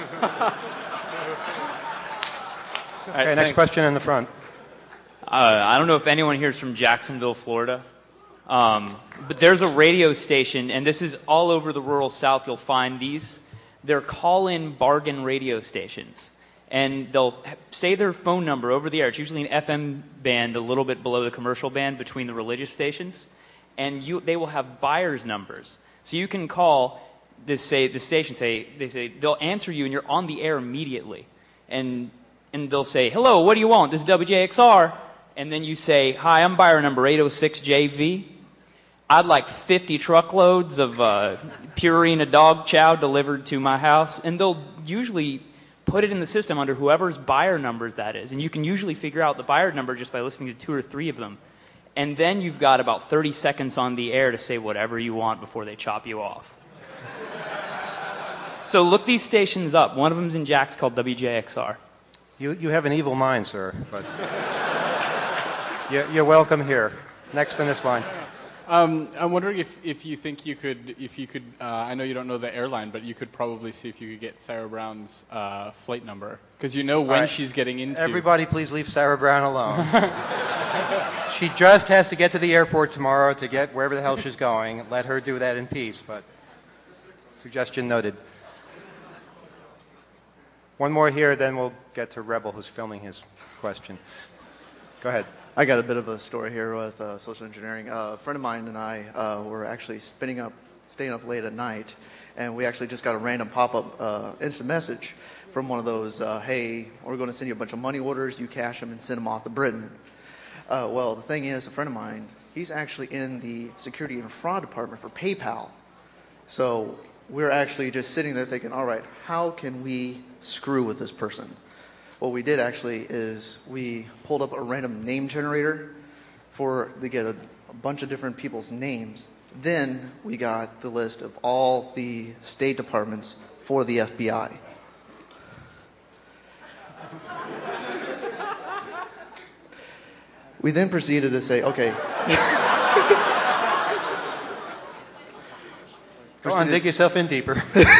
Okay, next
thanks.
question in the front.
Uh, I don't know if anyone here is from Jacksonville, Florida.
Um, but there's a radio station, and this is all over the rural South. You'll find these. They're call-in bargain radio stations. And they'll say their phone number over the air. It's usually an F M band a little bit below the commercial band between the religious stations. And you, they will have buyer's numbers. So you can call this, say, the station, say, they say, they'll answer you and you're on the air immediately. And, and they'll say, hello, what do you want? This is W J X R. And then you say, hi, I'm buyer number eight oh six J V. I'd like fifty truckloads of uh, Purina dog chow delivered to my house. And they'll usually put it in the system under whoever's buyer numbers that is. And you can usually figure out the buyer number just by listening to two or three of them. And then you've got about thirty seconds on the air to say whatever you want before they chop you off. So look these stations up. One of them's in Jack's called W J X R.
You, you have an evil mind, sir. But you're, you're welcome here. Next in this line.
Um, I'm wondering if, if you think you could, if you could, uh, I know you don't know the airline, but you could probably see if you could get Sarah Brown's uh, flight number. Because you know when
right.
she's getting into...
Everybody please leave Sarah Brown alone. She just has to get to the airport tomorrow to get wherever the hell she's going. Let her do that in peace, but suggestion noted. One more here, then we'll get to Rebel, who's filming his question. Go ahead.
I got a bit of a story here with uh, social engineering. Uh, a friend of mine and I uh, were actually spinning up, staying up late at night, and we actually just got a random pop-up uh, instant message from one of those, uh, hey, we're going to send you a bunch of money orders, you cash them and send them off to Britain. Uh, well, the thing is, a friend of mine, he's actually in the security and fraud department for PayPal. So we're actually just sitting there thinking, all right, how can we screw with this person? What we did actually is we pulled up a random name generator for to get a, a bunch of different people's names. Then we got the list of all the State Departments for the F B I. We then proceeded to say, okay.
Go on, dig yourself in deeper.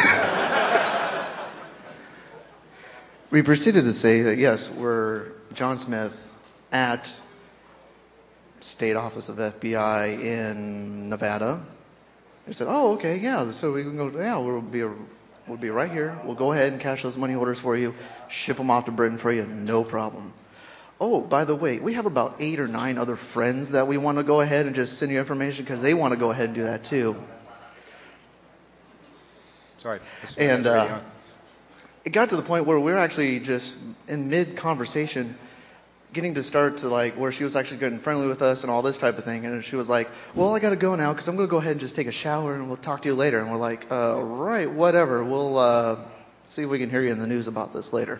We proceeded to say that, yes, we're John Smith at State Office of F B I in Nevada. They said, oh, okay, yeah, so we can go, yeah, we'll be, a, we'll be right here. We'll go ahead and cash those money orders for you, ship them off to Britain for you, no problem. Oh, by the way, we have about eight or nine other friends that we want to go ahead and just send you information because they want to go ahead and do that too.
Sorry.
And uh, it got to the point where we were actually just in mid-conversation getting to start to like where she was actually getting friendly with us and all this type of thing. And she was like, well, I got to go now because I'm going to go ahead and just take a shower and we'll talk to you later. And we're like, uh, right, whatever. We'll uh, see if we can hear you in the news about this later.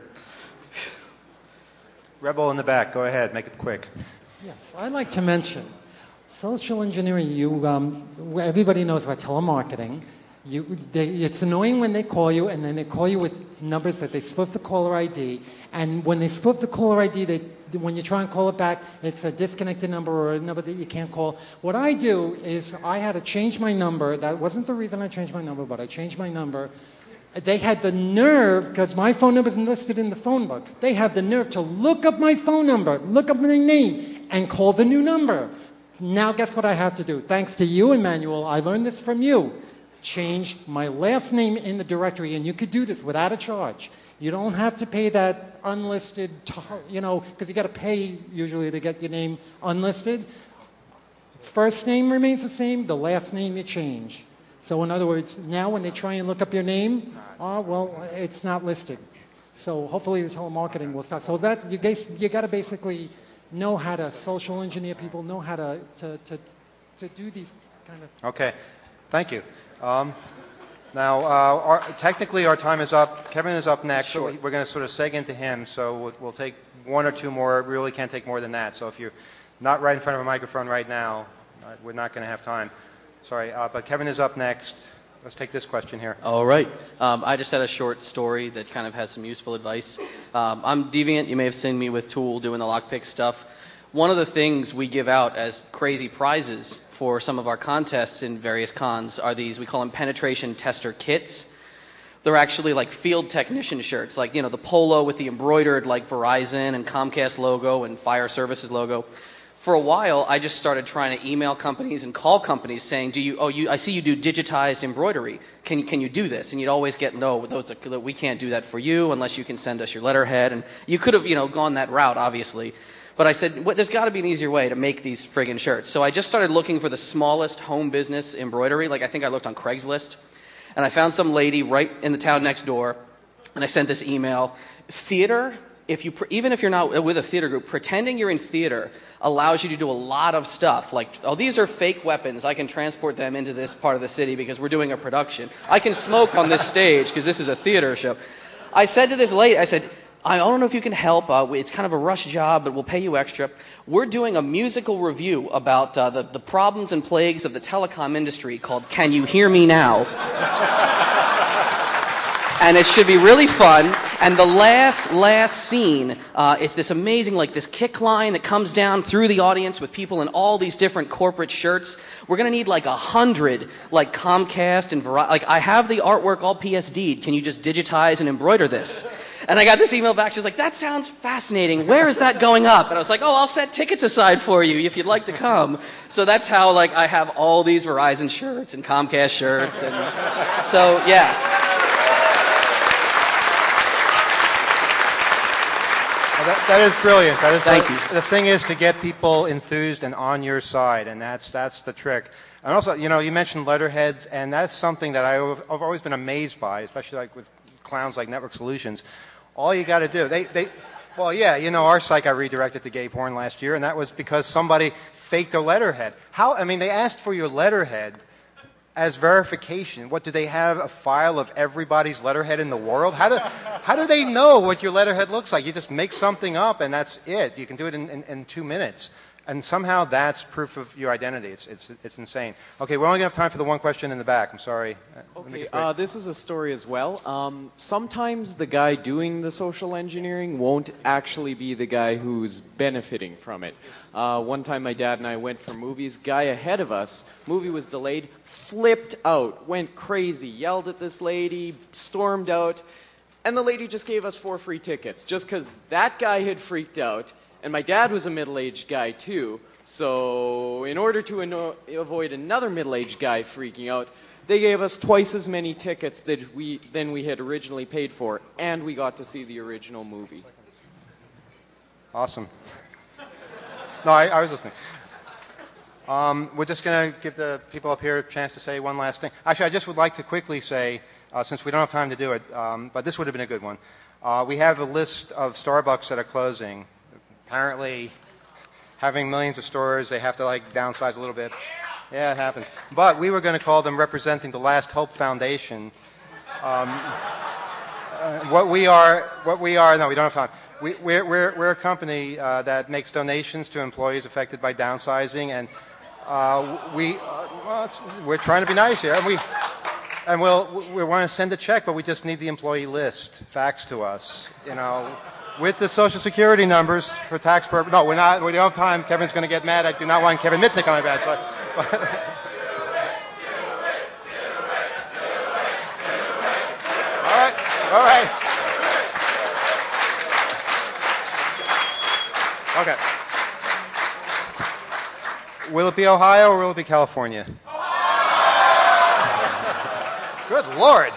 Rebel in the back, go ahead, make it quick.
Yes, I'd like to mention social engineering. You, um, everybody knows about telemarketing. You, they, it's annoying when they call you, and then they call you with numbers that they spoof the caller I D. And when they spoof the caller I D, they, when you try and call it back, it's a disconnected number or a number that you can't call. What I do is I had to change my number. That wasn't the reason I changed my number, but I changed my number. They had the nerve, because my phone number is listed in the phone book, they have the nerve to look up my phone number, look up my name, and call the new number. Now guess what I have to do? Thanks to you, Emmanuel, I learned this from you. Change my last name in the directory, and you could do this without a charge. You don't have to pay that unlisted, you know, because you got to pay usually to get your name unlisted. First name remains the same, the last name you change. So in other words, now when they try and look up your name, oh, well, it's not listed. So hopefully the telemarketing will start. So that you, you got to basically know how to social engineer people, know how to, to, to, to do these kind of...
Okay, thank you. Um, now, uh, our, technically our time is up. Kevin is up next. Sure. We're going to sort of seg into him, so we'll, we'll take one or two more. We really can't take more than that. So if you're not right in front of a microphone right now, uh, we're not going to have time. Sorry, uh, but Kevin is up next. Let's take this question here.
All right. Um, I just had a short story that kind of has some useful advice. Um, I'm Deviant. You may have seen me with Tool doing the lockpick stuff. One of the things we give out as crazy prizes for some of our contests in various cons are these, we call them penetration tester kits. They're actually like field technician shirts, like, you know, the polo with the embroidered like Verizon and Comcast logo and Fire Services logo. For a while, I just started trying to email companies and call companies saying, "Do you? Oh, you? I see you do digitized embroidery. Can can you do this?" And you'd always get, "No, those are, we can't do that for you unless you can send us your letterhead." And you could have, you know, gone that route, obviously. But I said, well, there's got to be an easier way to make these friggin' shirts. So I just started looking for the smallest home business embroidery. Like I think I looked on Craigslist, and I found some lady right in the town next door, and I sent this email. Theater. If you, even if you're not with a theater group, pretending you're in theater allows you to do a lot of stuff. Like, oh, these are fake weapons. I can transport them into this part of the city because we're doing a production. I can smoke on this stage because this is a theater show. I said to this lady, I said, I don't know if you can help. Uh, it's kind of a rush job, but we'll pay you extra. We're doing a musical review about uh, the, the problems and plagues of the telecom industry called Can You Hear Me Now? And it should be really fun. And the last, last scene, uh, it's this amazing, like this kick line that comes down through the audience with people in all these different corporate shirts. We're going to need like a hundred, like Comcast and Verizon. Like, I have the artwork all P S D'd. Can you just digitize and embroider this? And I got this email back. She's like, that sounds fascinating. Where is that going up? And I was like, oh, I'll set tickets aside for you if you'd like to come. So that's how, like, I have all these Verizon shirts and Comcast shirts. And so, yeah.
That, that is brilliant. That is
Thank
brilliant.
you.
The thing is to get people enthused and on your side, and that's that's the trick. And also, you know, you mentioned letterheads, and that's something that I've, I've always been amazed by, especially like with clowns like Network Solutions. All you got to do, they they, well, yeah, you know, our site got redirected to gay porn last year, and that was because somebody faked a letterhead. How? I mean, they asked for your letterhead as verification. What, do they have a file of everybody's letterhead in the world? How do, how do they know what your letterhead looks like? You just make something up and that's it. You can do it in, in, in two minutes. And somehow that's proof of your identity. It's, it's, it's insane. Okay, we're only going to have time for the one question in the back. I'm sorry.
Okay, uh, this is a story as well. Um, sometimes the guy doing the social engineering won't actually be the guy who's benefiting from it. Uh, one time my dad and I went for movies. Guy ahead of us, movie was delayed, flipped out, went crazy, yelled at this lady, stormed out, and the lady just gave us four free tickets just because that guy had freaked out. And my dad was a middle-aged guy, too. So in order to ano- avoid another middle-aged guy freaking out, they gave us twice as many tickets that we, than we had originally paid for. And we got to see the original movie.
Awesome. No, I, I was listening. Um, we're just going to give the people up here a chance to say one last thing. Actually, I just would like to quickly say, uh, since we don't have time to do it, um, but this would have been a good one. Uh, we have a list of Starbucks that are closing. Apparently, having millions of stores, they have to like downsize a little bit. Yeah, it happens. But we were going to call them representing the Last Hope Foundation. Um, uh, what we are, what we are. No, we don't have time. We, we're, we're, we're a company uh, that makes donations to employees affected by downsizing, and uh, we uh, well, it's, we're trying to be nice here, and we and we'll we want to send a check, but we just need the employee list faxed to us. You know. With the Social Security numbers for tax purposes. No, we're not. We don't have time. Kevin's going to get mad. I do not want Kevin Mitnick on my bad side. All right. All right. Okay. Will it be Ohio or will it be California? Good Lord.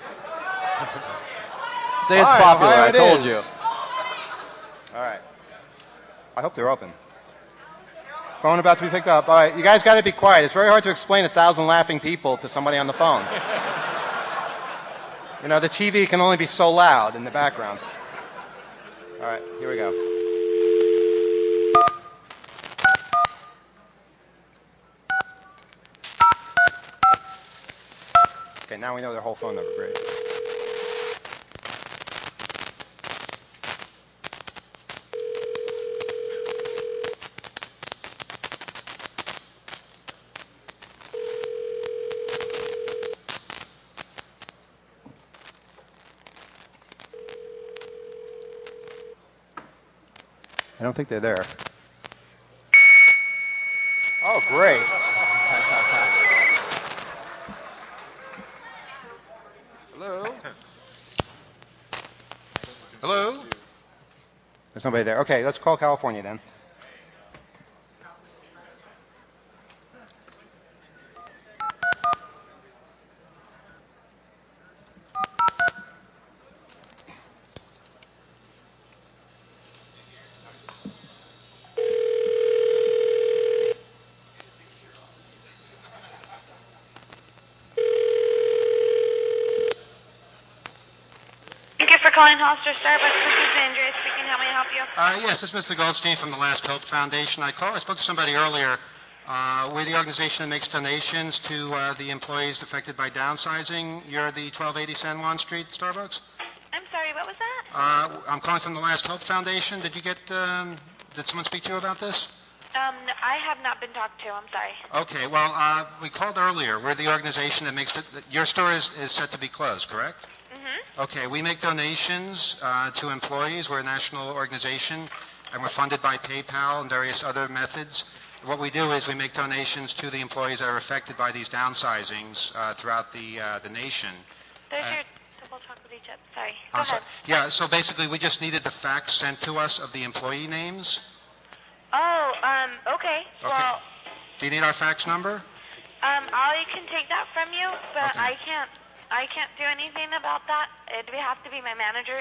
Say it's
All right,
popular.
Ohio
I
it
told
is.
you.
All right. I hope they're open. Phone about to be picked up. All right, you guys got to be quiet. It's very hard to explain a thousand laughing people to somebody on the phone. You know, the T V can only be so loud in the background. All right, here we go. Okay, now we know their whole phone number. Great. I don't think they're there. Oh, great.
Hello? Hello?
There's nobody there. Okay, let's call California then.
calling Hollister Starbucks. This is Andrea speaking. How may I help you?
Uh, yes, this is Mister Goldstein from the Last Hope Foundation. I call. I spoke to somebody earlier. Uh, we're the organization that makes donations to uh, the employees affected by downsizing. You're the twelve eighty San Juan Street Starbucks?
I'm sorry, what was that?
Uh, I'm calling from the Last Hope Foundation. Did you get, um, did someone speak to you about this?
Um, no, I have not been talked to. I'm sorry.
Okay, well, uh, we called earlier. We're the organization that makes, it, your store is, is set to be closed, correct?
Mm-hmm.
Okay, we make donations uh, to employees. We're a national organization, and we're funded by PayPal and various other methods. What we do is we make donations to the employees that are affected by these downsizings uh, throughout the uh, the nation.
There's
Uh,
your double chocolate chip. Sorry. Go
I'm
ahead.
sorry. Yeah, so basically we just needed the facts sent to us of the employee names.
Oh, um, okay.
Okay.
Well,
Do you need our fax number?
um, I can take that from you, but
Okay.
I can't. I can't do anything about that. It would have to be my manager.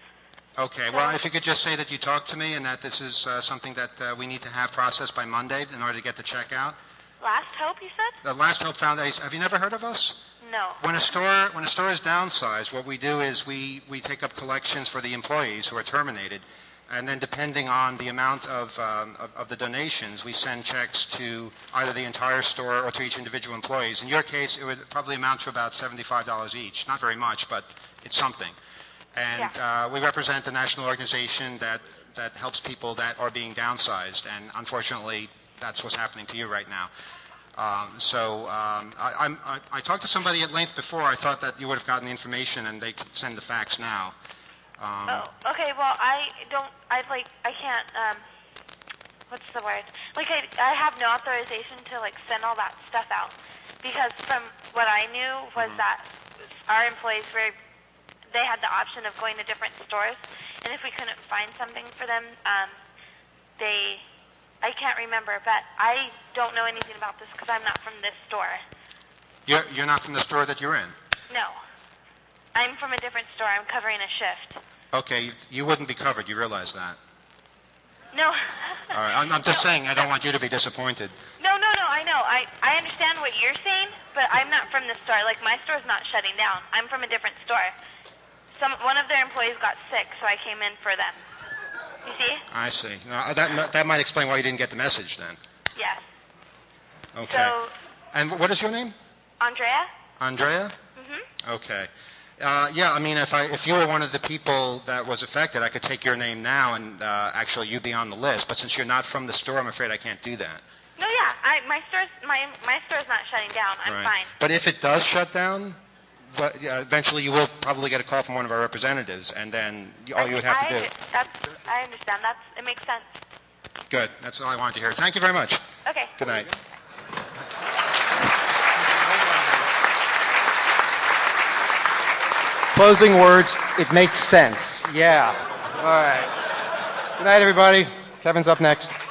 Okay, well, if you could just say that you talked to me and that this is uh, something that uh, we need to have processed by Monday in order to get the check out.
Last Hope, you said?
The Last Hope Foundation, have you never heard of us?
No.
When a store when a store is downsized, what we do is we, we take up collections for the employees who are terminated, and then depending on the amount of, um, of, of the donations, we send checks to either the entire store or to each individual employees. In your case, it would probably amount to about seventy-five dollars each. Not very much, but it's something. And uh, we represent a national organization that, that helps people that are being downsized, and unfortunately, that's what's happening to you right now. Um, so um, I, I'm, I, I talked to somebody at length before. I thought that you would have gotten the information and they could send the fax now. Um,
Oh, okay. Well, I don't. I like. I can't. Um, what's the word? Like, I, I have no authorization to like send all that stuff out because from what I knew was that our employees were. They had the option of going to different stores, and if we couldn't find something for them, um, they. I can't remember, but I don't know anything about this because I'm not from this store.
you're, you're not from the store that you're in?
No, I'm from a different store. I'm covering a shift.
Okay, you, you wouldn't be covered. You realize that.
No.
All right, I'm, I'm just saying I don't want you to be disappointed.
No, no, no, I know. I, I understand what you're saying, but I'm not from this store. Like, my store's not shutting down. I'm from a different store. Some One of their employees got sick, so I came in for them. You see?
I see. Now, that, that might explain why you didn't get the message then.
Yes.
Okay.
So,
And what is your name?
Andrea?
Andrea?
Mm-hmm.
Okay. Uh, yeah, I mean, if I if you were one of the people that was affected, I could take your name now and uh, actually you'd be on the list. But since you're not from the store, I'm afraid I can't do that.
No, yeah. I, my store's my my store's not shutting down. I'm
Right.
fine.
But if it does shut down, but uh, eventually you will probably get a call from one of our representatives, and then all you would have to
I,
do.
That's. I understand. That's. It makes sense.
Good. That's all I wanted to hear. Thank you very much.
Okay.
Good night.
Closing words, it makes sense. Yeah. All right. Good night, everybody. Kevin's up next.